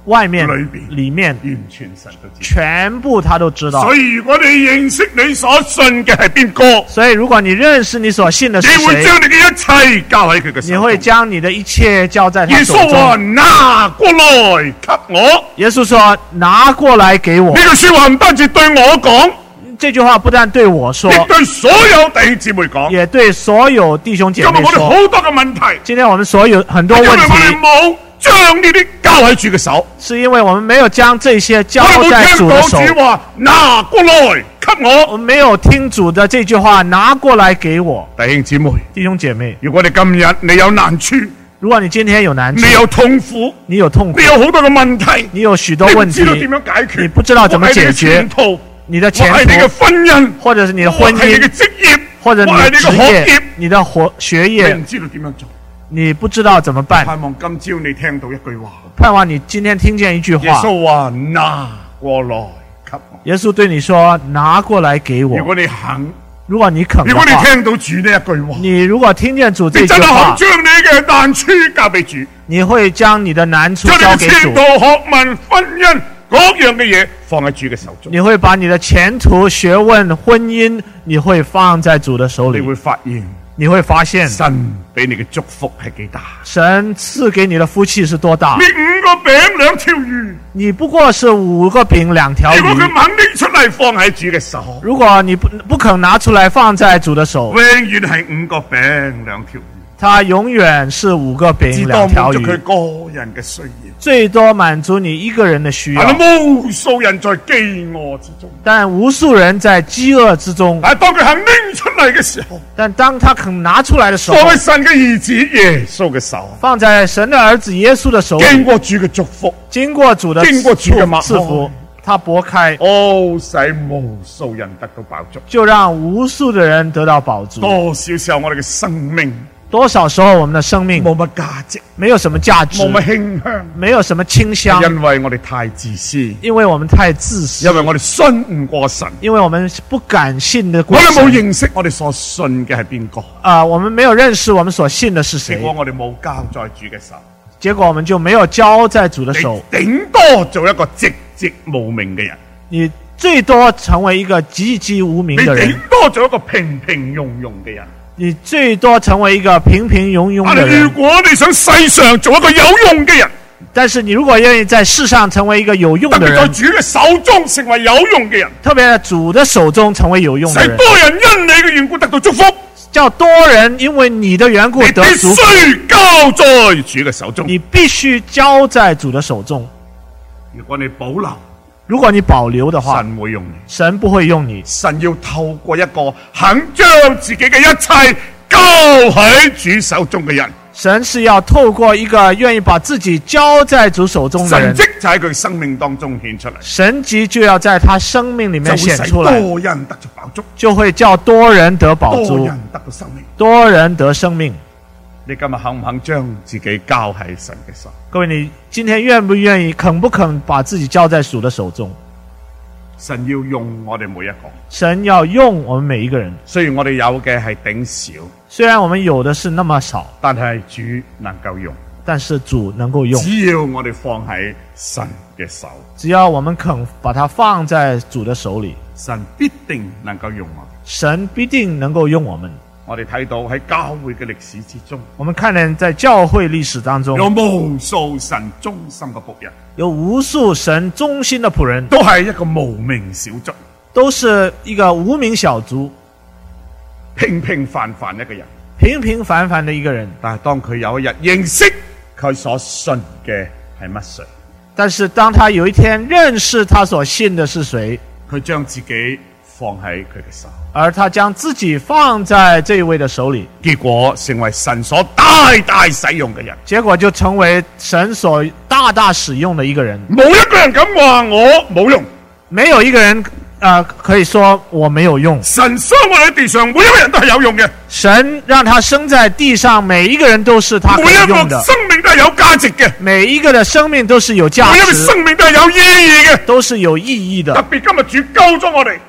S2: 外面、里面，
S1: 完全神都知道。
S2: 全部他都知道。
S1: 所以如果你認識你所信嘅係邊個，
S2: 所以如果你認識你所信的是
S1: 你會
S2: 誰，
S1: 將你嘅一切交喺佢嘅手中。
S2: 你會將你的一切交在他
S1: 耶
S2: 手
S1: 穌話：
S2: 中。
S1: 拿過來給我。
S2: 耶穌說：拿過來給我。
S1: 呢句說話唔單止對我講，
S2: 這句話不但對我說，
S1: 亦對所有弟兄姊妹講。
S2: 也對所有弟兄姐妹
S1: 今日我哋
S2: 說。
S1: 好多嘅問題，
S2: 今天我們所有很多
S1: 因為我哋
S2: 問題，
S1: 冇將呢啲交喺主嘅手。
S2: 是因為我們沒有將這些交
S1: 我哋冇
S2: 在
S1: 聽到
S2: 主的手。
S1: 主話拿過來給我。
S2: 我們沒有聽主的這句話，拿過來給我。
S1: 弟兄姊妹，
S2: 弟兄姐妹，
S1: 如果你今日你有難處，
S2: 如果你今天有難處，
S1: 你有痛苦，
S2: 你有痛苦
S1: 你，有好多嘅問題，
S2: 你有許多問
S1: 你唔知道點
S2: 題，
S1: 樣解決，
S2: 你不知道怎麼解決
S1: 前途，
S2: 你的前
S1: 或係你嘅
S2: 途，
S1: 婚姻，
S2: 或者是你的婚
S1: 或係你嘅
S2: 姻，
S1: 職業，
S2: 或者你的
S1: 或係你嘅學
S2: 職業
S1: 業，，
S2: 你的學
S1: 你
S2: 業
S1: 唔，知道點樣做。
S2: 你不知道怎麼辦。
S1: 盼望今朝你聽到一句話，
S2: 盼望你今天聽見一句
S1: 耶
S2: 話，
S1: 穌話拿過來給我。
S2: 耶穌對你說：“拿過來給
S1: 如
S2: 我。
S1: 果你肯，”
S2: 如果你肯的
S1: 如果你
S2: 話，
S1: 聽到主呢一句話，
S2: 你如果聽見主這句
S1: 你真係肯
S2: 話，
S1: 將你嘅難處交俾主，
S2: 你會將你的難處
S1: 將你
S2: 交給主
S1: 嘅前途、，學問、婚姻各樣嘅嘢放喺主嘅手中，
S2: 你會把你的前途、學問、婚姻，你會放在主的手
S1: 你
S2: 裏，
S1: 會發現
S2: 你會發現
S1: 神俾你嘅祝福係幾大。
S2: 神賜給你的福氣是多大
S1: 呢。5個餅2條魚，
S2: 你不過是5個餅2條
S1: 如果佢
S2: 魚，
S1: 猛拎出嚟放喺主嘅手，
S2: 如果你不肯拿出來放在主的手，
S1: 永遠係5個餅2條魚，
S2: 它永遠是5個餅2
S1: 至多
S2: 條
S1: 滿足佢
S2: 魚，
S1: 個人嘅需要。
S2: 最多滿足你一個人的需要。
S1: 但係無數人在飢餓之中，
S2: 但無數人在飢餓之中，
S1: 但係當佢肯拎出嚟嘅時候，
S2: 但當他肯拿出來的時候
S1: 放，喺神嘅兒子耶穌嘅手，
S2: 放在神的兒子耶穌的手裏，
S1: 經過主嘅祝福，
S2: 經過主的
S1: 經過主嘅
S2: 賜福，他撥開，
S1: 哦，使無數人得到飽足。
S2: 就讓無數的人得到飽足。
S1: 多少時候我哋嘅生命
S2: 多少時候我們的生命
S1: 冇乜價值，
S2: 沒有什麼價值
S1: 冇，乜馨香，
S2: 沒有什麼清香，
S1: 因為我哋太自私，
S2: 因為我們太自私，
S1: 因為我哋信唔過神，
S2: 因為我們不敢信的過
S1: 我哋冇
S2: 神。
S1: 認識我哋所信嘅係邊個，
S2: 我們沒有認識我們所信的是誰
S1: 結，果我哋冇交在主嘅手，
S2: 結果我們就沒有交在主的
S1: 你
S2: 手。
S1: 頂多做一個籍籍無名嘅人，
S2: 你最多成為一個籍籍無名
S1: 你
S2: 的人
S1: 頂，多做一個平平庸庸嘅人。
S2: 你最多成為一個平平庸庸
S1: 但係如
S2: 的人。
S1: 果你想世上做一個有用嘅人，
S2: 但是你如果願意在世上成為一個有用
S1: 特別在
S2: 的人，
S1: 主嘅手中成為有用嘅人，
S2: 特別在主的手中成為有用的人，
S1: 使多人因你嘅緣故得到祝福，
S2: 叫多人因為你的緣故
S1: 你必
S2: 得祝福，
S1: 須交在主嘅手中。
S2: 你必須交在主的手中。
S1: 如果你保留，
S2: 如果你保留的話，
S1: 神會用你。
S2: 神不會用你。
S1: 神要透過一個肯將自己嘅一切交喺主手中嘅人，
S2: 神是要透過一個願意把自己交在主手中的人，
S1: 神蹟就喺佢生命當中顯出嚟，
S2: 神蹟就要在他生命裏面
S1: 就會使
S2: 顯出來，
S1: 多人得着飽足，
S2: 就會叫多人得飽足，
S1: 多人得到生命。
S2: 多人得生命。
S1: 你今日肯唔肯將自己交喺神嘅手？
S2: 各位，你今天願不願意，肯不肯把自己交在主的手中？
S1: 神要用我哋每一個，
S2: 神要用我們每一個人。
S1: 雖然我哋有嘅係頂少，
S2: 雖然我們有的是那麼少，
S1: 但係主能夠用，
S2: 但是主能夠用。
S1: 只要我哋放喺神嘅手，
S2: 只要我們肯把它放在主的手裏，
S1: 神必定能夠用我哋。
S2: 神必定能夠用我們。
S1: 我哋睇到喺教會嘅歷史之中，
S2: 我們看見在教會歷史當中，
S1: 有無數神忠心嘅僕人，
S2: 有無數神忠心的僕人，
S1: 都係一個無名小卒，
S2: 都是一個無名小卒，
S1: 平平凡凡一個人。
S2: 平平凡凡的一個人。
S1: 但係當佢有一日認識佢所信嘅係乜誰，
S2: 但是當他有一天認識他所信的是誰，
S1: 佢將自己放喺佢嘅手，
S2: 而他將自己放在這一位的手裏，
S1: 結果成為神所大大使用嘅人。
S2: 結果就成為神所大大使用的一個人。
S1: 冇一個人敢話我冇用，
S2: 沒有一個人可以說我沒有用。
S1: 神生我喺地上，每一個人都係有用嘅，
S2: 神讓他生在地上，每一個人都是他可
S1: 每一個
S2: 以用的，
S1: 生命都係有價值嘅，
S2: 每一個的生命都是有價
S1: 每一個
S2: 值，
S1: 生命都係有意義嘅。
S2: 都是有意義
S1: 特
S2: 的。
S1: 別今日主救咗我哋，
S2: 特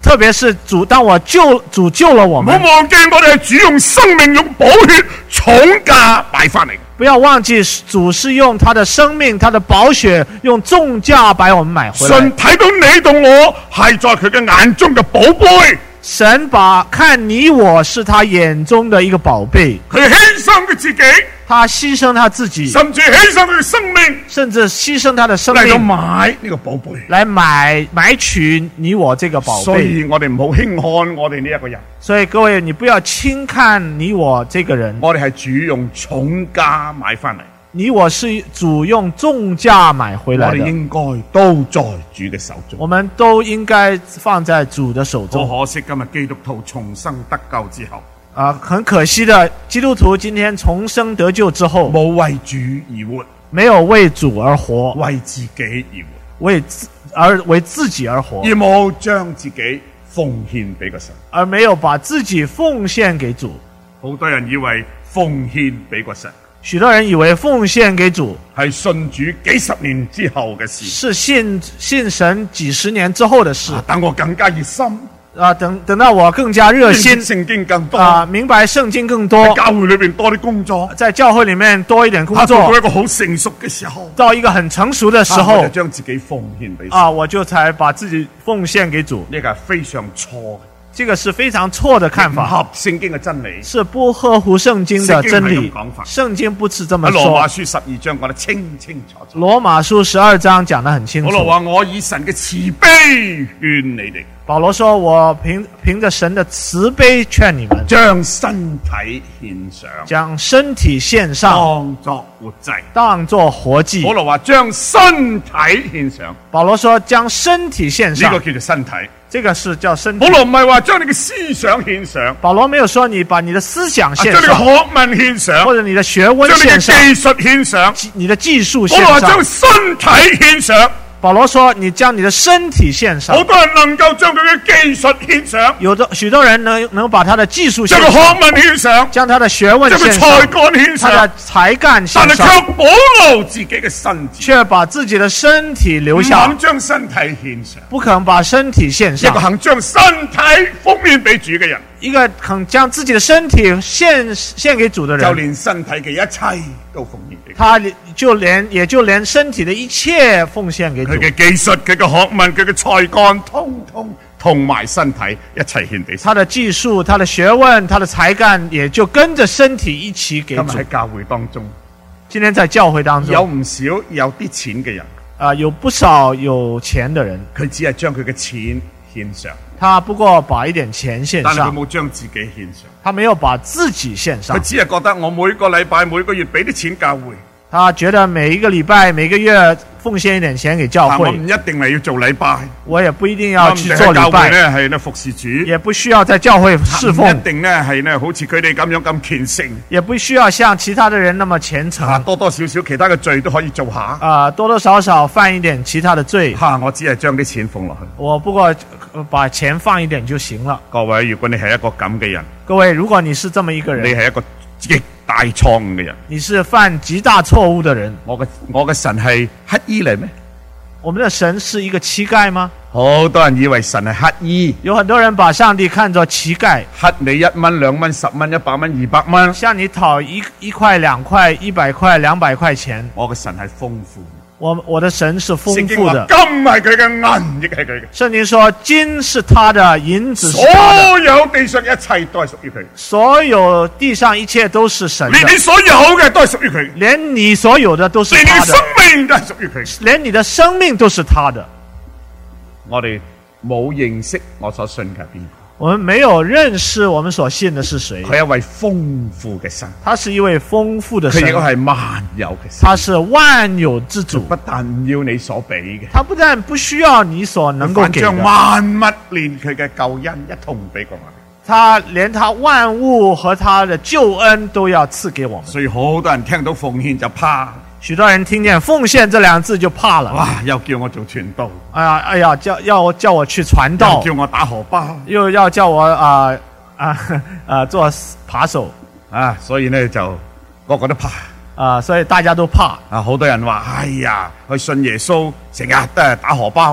S2: 特別是主，當主救了我
S1: 唔好
S2: 們，
S1: 忘記我哋係主用生命用寶血重價買翻嚟。
S2: 不要忘記主是用他的生命、他的寶血，用重價把我們買回來。
S1: 神睇到你同我係在佢嘅眼中嘅寶貝，
S2: 神看你我是他眼中的一個寶貝，
S1: 佢犧牲佢自己，
S2: 他犧牲他自己，
S1: 甚至犧牲佢嘅生命
S2: 甚至犧牲他的生
S1: 嚟到
S2: 命
S1: 買呢個寶貝。
S2: 來買取你我這個寶
S1: 所
S2: 貝。
S1: 以我哋唔好輕看我哋呢一個人，
S2: 所以各位，你不要輕看你我這個人，
S1: 我哋係主用重價買翻嚟，
S2: 你我是主用重價買回
S1: 我
S2: 來的，
S1: 哋應該都在主嘅手中。
S2: 我們都應該放在主的手中。
S1: 好可惜，今日基督徒重生得救之後，
S2: 很可惜的，基督徒今天重生得救之後，
S1: 冇為主而活，
S2: 沒有為主而活，
S1: 為自己而活，
S2: 為自己而活，
S1: 而冇將自己奉獻俾個神。
S2: 而沒有把自己奉獻給主。
S1: 好多人以為奉獻俾個神
S2: 許多人以為奉獻給主
S1: 係信主幾十年之後嘅事，
S2: 是信神幾十年之後的事。
S1: 等我更加熱心，
S2: 等到我更加熱心
S1: 認識聖經更多，
S2: 明白聖經更多，
S1: 教會裏邊多啲工作，
S2: 在教會裡面多一點工
S1: 到
S2: 作，
S1: 一個好成熟嘅時候，
S2: 到一個很成熟的時
S1: 我
S2: 候
S1: 就將自己奉獻俾神。
S2: 我就才把自己奉獻給主。
S1: 呢個係非常錯嘅，
S2: 這個是非常錯的看
S1: 唔
S2: 法，
S1: 合聖經嘅真理。
S2: 是不合乎聖經的真
S1: 聖經
S2: 理
S1: 係咁講法。
S2: 聖經不是這麼
S1: 喺羅馬
S2: 說。
S1: 書12章講得清清楚楚。
S2: 羅馬書12章講得很清楚。
S1: 保羅話：我以神嘅慈悲勸你哋，
S2: 保羅說：我憑着神的慈悲勸你們，
S1: 將身體獻上，
S2: 將身體獻上，
S1: 當作活祭。
S2: 當作活祭。
S1: 保羅話：將身體獻上，
S2: 保羅說：將身體獻上，
S1: 呢個叫做身體。
S2: 這個是叫身體。
S1: 保羅唔係話將你嘅思想獻上，
S2: 保羅沒有說你把你的思想獻
S1: 將你嘅
S2: 上，
S1: 學問獻上，
S2: 或者你的學問
S1: 將你嘅
S2: 獻上，
S1: 技術獻上。
S2: 你的技術
S1: 保羅話
S2: 獻上
S1: 將。身體獻上，
S2: 保羅說：你將你的身體獻上
S1: 好。多人能夠將佢嘅技術獻上，
S2: 許多人能把他的技術獻
S1: 將佢學
S2: 上，
S1: 問獻上，
S2: 將他的學問
S1: 將佢才
S2: 獻上，
S1: 幹獻
S2: 他的
S1: 上，
S2: 才幹
S1: 但係
S2: 獻上，
S1: 卻保留自己嘅身子，
S2: 卻把自己的身體留
S1: 唔
S2: 下
S1: 肯，將身體獻上。
S2: 不肯把身體獻
S1: 一個
S2: 上。
S1: 肯將身體奉獻俾主嘅人，
S2: 一個肯將自己的身體獻給主的
S1: 就
S2: 人，
S1: 連身體嘅一切都奉獻俾佢。
S2: 他也就連身體的一切奉獻給主
S1: 佢。嘅技術、佢嘅學問、佢嘅才幹，通通同埋身體一齊獻俾神。
S2: 他的技術、他的學問、他的才幹，也就跟着身體一起給主
S1: 今日。喺教會當中，
S2: 今天在教會當
S1: 有
S2: 中，
S1: 唔少有啲錢嘅人，
S2: 有不少有錢的人，
S1: 佢只係將佢嘅錢獻上，
S2: 他不過把一點錢獻
S1: 但係佢
S2: 上，
S1: 冇將自己獻上。
S2: 他沒有把自己獻上
S1: 佢。只係覺得我每個禮拜、每個月俾啲錢教會，
S2: 他覺得每一個禮拜、每個月奉獻一點錢給教會
S1: 但我唔，一定係要做禮拜，
S2: 我也不一定
S1: 我唔
S2: 要去
S1: 定喺教會
S2: 做禮拜，
S1: 咧係咧服侍主，
S2: 也不需要在教會侍
S1: 唔一
S2: 奉，
S1: 定咧係咧好似佢哋咁樣咁虔誠。
S2: 也不需要像其他的人那麼虔誠。
S1: 多多少少其他嘅罪都可以做下。
S2: 多多少少犯一點其他的罪，
S1: 我只係將啲錢放落去。
S2: 我不過把錢放一點就行了。
S1: 各位，如果你係一個咁嘅人，
S2: 各位，如果你是這麼一個
S1: 你
S2: 人，
S1: 係一個極大錯誤嘅人，
S2: 你是犯極大錯誤的人，
S1: 我嘅神係乞衣嚟咩？
S2: 我們的神是一個乞丐嗎？
S1: 好多人以為神係乞衣，
S2: 有很多人把上帝看作乞丐，
S1: 乞你1蚊、2蚊、10蚊、100蚊、200蚊。
S2: 向你討一塊、2塊、100塊、200塊錢。
S1: 我嘅神係豐富，
S2: 我的神是豐
S1: 聖經
S2: 富的。
S1: 話金係佢嘅，銀亦係佢嘅，
S2: 聖經說金是他的，銀子是他的，
S1: 所有地上一切都係屬於佢，
S2: 所有地上一切都是神的，
S1: 連你所有嘅都係屬於佢，
S2: 連你所有的都是他的
S1: 連你嘅生，命都係屬於佢。
S2: 連你的生命都是他的。
S1: 我哋冇認識我所信嘅邊個，
S2: 我們沒有認識我們所信的是誰，
S1: 佢係一位豐富嘅神，
S2: 他是一位豐富的神，
S1: 佢亦都係萬有嘅神。
S2: 他是萬有之主，
S1: 不但唔要你所俾嘅，
S2: 他不但不需要你所能夠
S1: 反將
S2: 給的，
S1: 萬物連佢嘅救恩一同俾過我哋。
S2: 他連他萬物和他的救恩都要賜給我們。
S1: 所以好多人聽到奉獻就怕，
S2: 許多人聽見奉獻這兩字就怕了，
S1: 哇！又叫我做傳道，
S2: 哎呀，叫我去傳道
S1: 又，叫我打荷包
S2: 又要叫我做扒手
S1: 所以呢就個個都怕
S2: 所以大家都怕。
S1: 好多人話：哎呀，去信耶穌成日都係打荷包，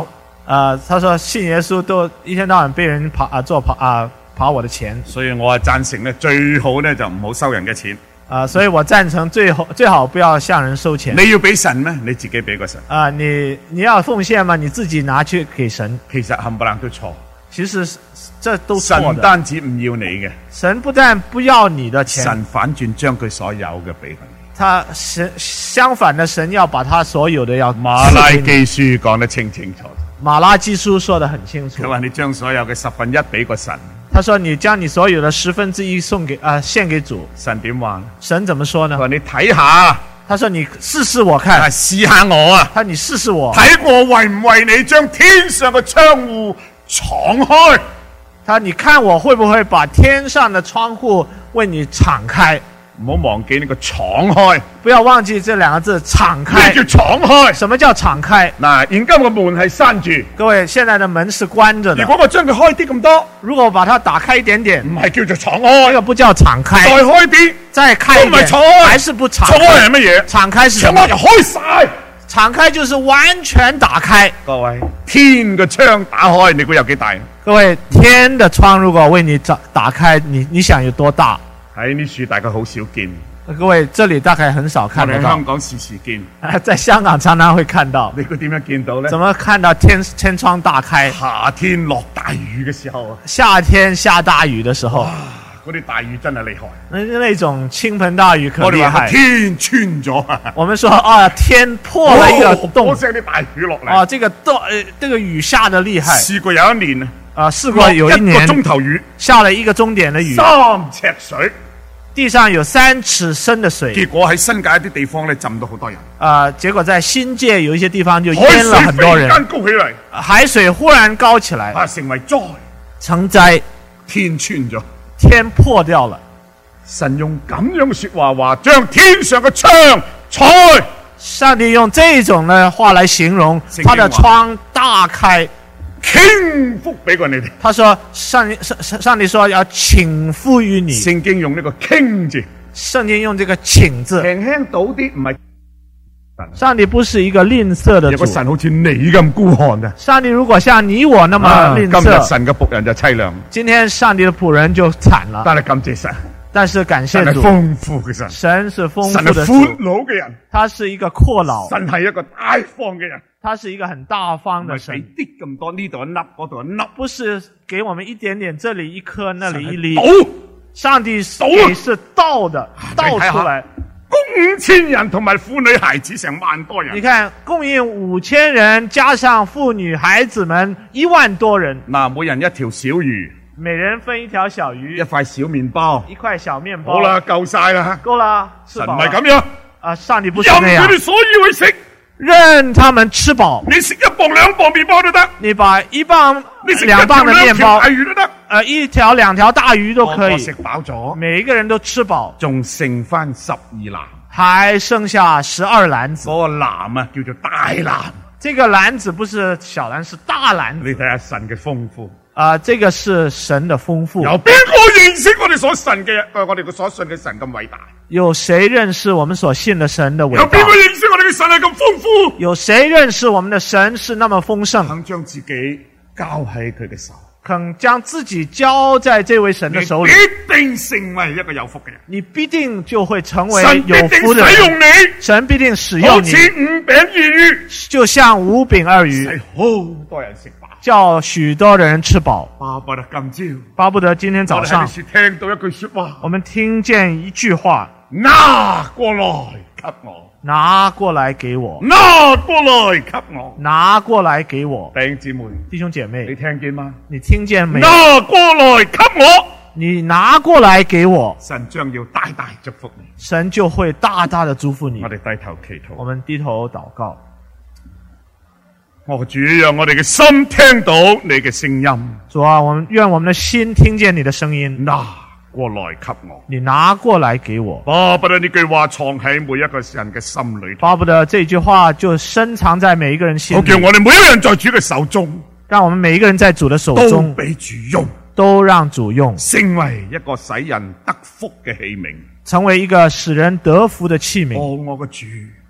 S2: 他說信耶穌都一天到晚被人跑我的錢，
S1: 所以我係贊成咧，最好咧就唔好收人嘅錢。
S2: 所以我贊成最好不要向人收錢。
S1: 你要俾神咩？你自己俾個神。
S2: 你要奉獻嗎？你自己拿去給神。
S1: 其實冚唪唥都錯。
S2: 其實這都錯的。
S1: 神唔單止唔要你嘅，
S2: 神不但不要你的錢，
S1: 神反轉將佢所有嘅俾佢。
S2: 神相反的，神要把他所有的要
S1: 馬拉基書講得清清楚楚。
S2: 馬拉基書說得很清楚。
S1: 佢話你將所有嘅1/10俾個神。
S2: 他說你將你所有的1/10獻給主。
S1: 神點話？
S2: 神怎麼說呢？
S1: 佢話你睇下。
S2: 他說你試試我看。
S1: 試下我啊。
S2: 他說你試試我。
S1: 睇我為唔為你將天上嘅窗戶敞開。
S2: 他說你看我會不會把天上的窗戶為你敞開？
S1: 唔好忘記呢個敞開，
S2: 不要忘記這兩個字敞開。
S1: 咩叫敞開？
S2: 什麼叫敞開？
S1: 嗱，現今個門係閂住，
S2: 各位，現在的門是關着的。
S1: 如果我將佢開啲咁多，
S2: 如果我把它打開一點點，
S1: 唔係叫做敞開，
S2: 這個不叫敞開。
S1: 再開啲，
S2: 再開一點，
S1: 都唔係敞開，
S2: 還是不敞開。
S1: 敞開係乜嘢？
S2: 敞開是什麼？
S1: 敞開就開晒。
S2: 敞開就是完全打開。
S1: 各位，天嘅窗打開，你估有幾大？
S2: 各位，天的窗如果為你打開，你想有多大？
S1: 喺呢樹大概好少見。
S2: 各位，這裡大概很少看得到。
S1: 我哋香港時時見。
S2: 在香港常常會看到。
S1: 你會點樣見到呢？
S2: 怎麼看到天窗大開？
S1: 夏天落大雨嘅時候啊！
S2: 夏天下大雨的時候。
S1: 嗰啲大雨真係厲害。
S2: 那種傾盆大雨可厲害。
S1: 我哋話天穿咗。
S2: 我們說天破了一個洞。
S1: 多聲啲大雨落嚟。
S2: 這個雨下得厲害。
S1: 試過有一年
S2: 試過有一年
S1: 1個鐘頭雨，
S2: 下了1個鐘點的雨
S1: ，3尺水，
S2: 地上有3尺深的水。
S1: 結果喺新界一啲地方咧浸到好多人。
S2: 結果在新界有一些地方就淹了很多人。
S1: 海水忽然間高起嚟，
S2: 海水忽然高起來，
S1: 成為災，
S2: 成災，
S1: 天穿咗，
S2: 天破掉了。
S1: 神用咁樣嘅說話將天上嘅窗敞開。
S2: 上帝用這種的話來形容他的窗大開。
S1: 傾福俾過你哋。
S2: 他說上帝說要傾福於你。
S1: 聖經用呢個傾字。
S2: 聖經用這個傾字。
S1: 輕輕倒啲唔係。
S2: 上帝不是一個吝嗇的主。
S1: 有個神好似你咁孤寒啊！
S2: 上帝如果像你我那麼吝嗇，
S1: 今日神嘅僕人就凄涼。
S2: 今天上帝的僕人就慘了。
S1: 但係感謝神。
S2: 但是感謝主，
S1: 豐富嘅神，
S2: 神是豐富的主，
S1: 神係闊佬嘅人，
S2: 他是一個闊佬，
S1: 神係一個大方嘅人，
S2: 他是一個很大方的神，
S1: 唔係俾啲咁多呢度一粒嗰度一粒，
S2: 不是給我們一點點，這裡一顆那裡一粒，上帝給是倒的，倒出來，
S1: 供5000人同埋婦女孩子成10000多人，
S2: 你看供應5000人加上婦女孩子們1萬多人，
S1: 嗱，每人一條小魚。
S2: 每人分一條小魚，
S1: 一塊小麵包，
S2: 一塊小麵包。
S1: 好啦，夠晒啦，
S2: 夠啦，
S1: 神唔係咁樣。
S2: 上帝不是那樣。
S1: 任佢哋所以去食，
S2: 任他們吃飽。
S1: 你食1磅2磅麵包都得，
S2: 你把1磅2磅的麵包，
S1: 大魚都得
S2: ，1條2條大魚都可以。
S1: 食飽咗，
S2: 每一個人都吃飽，
S1: 仲剩翻12籃，
S2: 還剩下12籃子。
S1: 嗰個籃啊，叫做大籃。
S2: 這個籃子不是小籃，是大籃子。
S1: 你睇下神嘅豐富。
S2: 這個是神的豐富。
S1: 有邊個認識我哋所信嘅神咁偉大？
S2: 有誰認識我們所信的神的偉大？
S1: 有邊個認識我哋嘅神係咁豐富？
S2: 有誰認識我們的神是那麼豐盛？
S1: 肯將自己交喺佢嘅手，
S2: 肯將自己交在這位神的手裏，
S1: 你必定成為一個有福嘅人。
S2: 你必定就會成為有福的人。
S1: 神必定使用你，
S2: 神必定使用你，
S1: 好似5餅2魚，
S2: 就像5餅2魚，
S1: 使好多人食飽，
S2: 叫許多人吃飽。
S1: 巴不得今朝，
S2: 巴不得今天早上，
S1: 聽到一句說話，
S2: 我們聽見一句話：
S1: 拿過來給我，
S2: 拿過來給我，
S1: 拿過來給我，
S2: 拿過來給我。
S1: 弟兄姊妹，
S2: 弟兄姐妹，
S1: 你聽見嗎？
S2: 你聽見沒有？
S1: 拿過來給我，
S2: 你拿過來給我，
S1: 神將要大大祝福你，
S2: 神就會大大的祝福你。
S1: 我哋低頭祈禱，
S2: 我們低頭禱告。
S1: 我主，讓我哋嘅心聽到你嘅聲音。
S2: 主啊，願我們的心聽見你的聲音。
S1: 拿過來給我，
S2: 你拿過來給我。
S1: 巴不得呢句話藏喺每一個人嘅心裏，
S2: 巴不得這句話就深藏在每一個人心裏。
S1: 好叫我哋每一個人在主嘅手中，
S2: 讓我們每一個人在主的手中
S1: 都俾主用，
S2: 都讓主用，
S1: 成為一個使人得福嘅器皿，
S2: 成為一個使人得福的器皿。
S1: 我嘅主。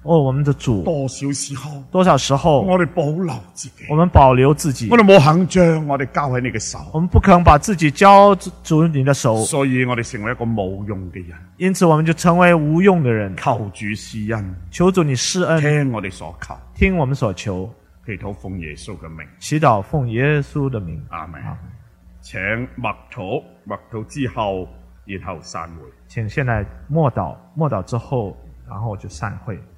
S2: 哦，我们的主，
S1: 多少時候
S2: 多少時候
S1: 我哋保留自己，
S2: 我們保留自己，
S1: 我哋冇肯將我哋交喺你嘅手，
S2: 我們不肯把自己交主你的手，
S1: 所以我哋成為一個冇用嘅人。
S2: 因此我們就成為無用的人。
S1: 求主施恩，
S2: 求主你施恩，
S1: 聽我哋所求，
S2: 聽我們所求，
S1: 祈禱奉耶穌嘅名，
S2: 祈禱奉耶穌的名。
S1: 阿們。請默禱，默禱之後，然後散會。
S2: 請現在默禱，默禱之後，然後就散會。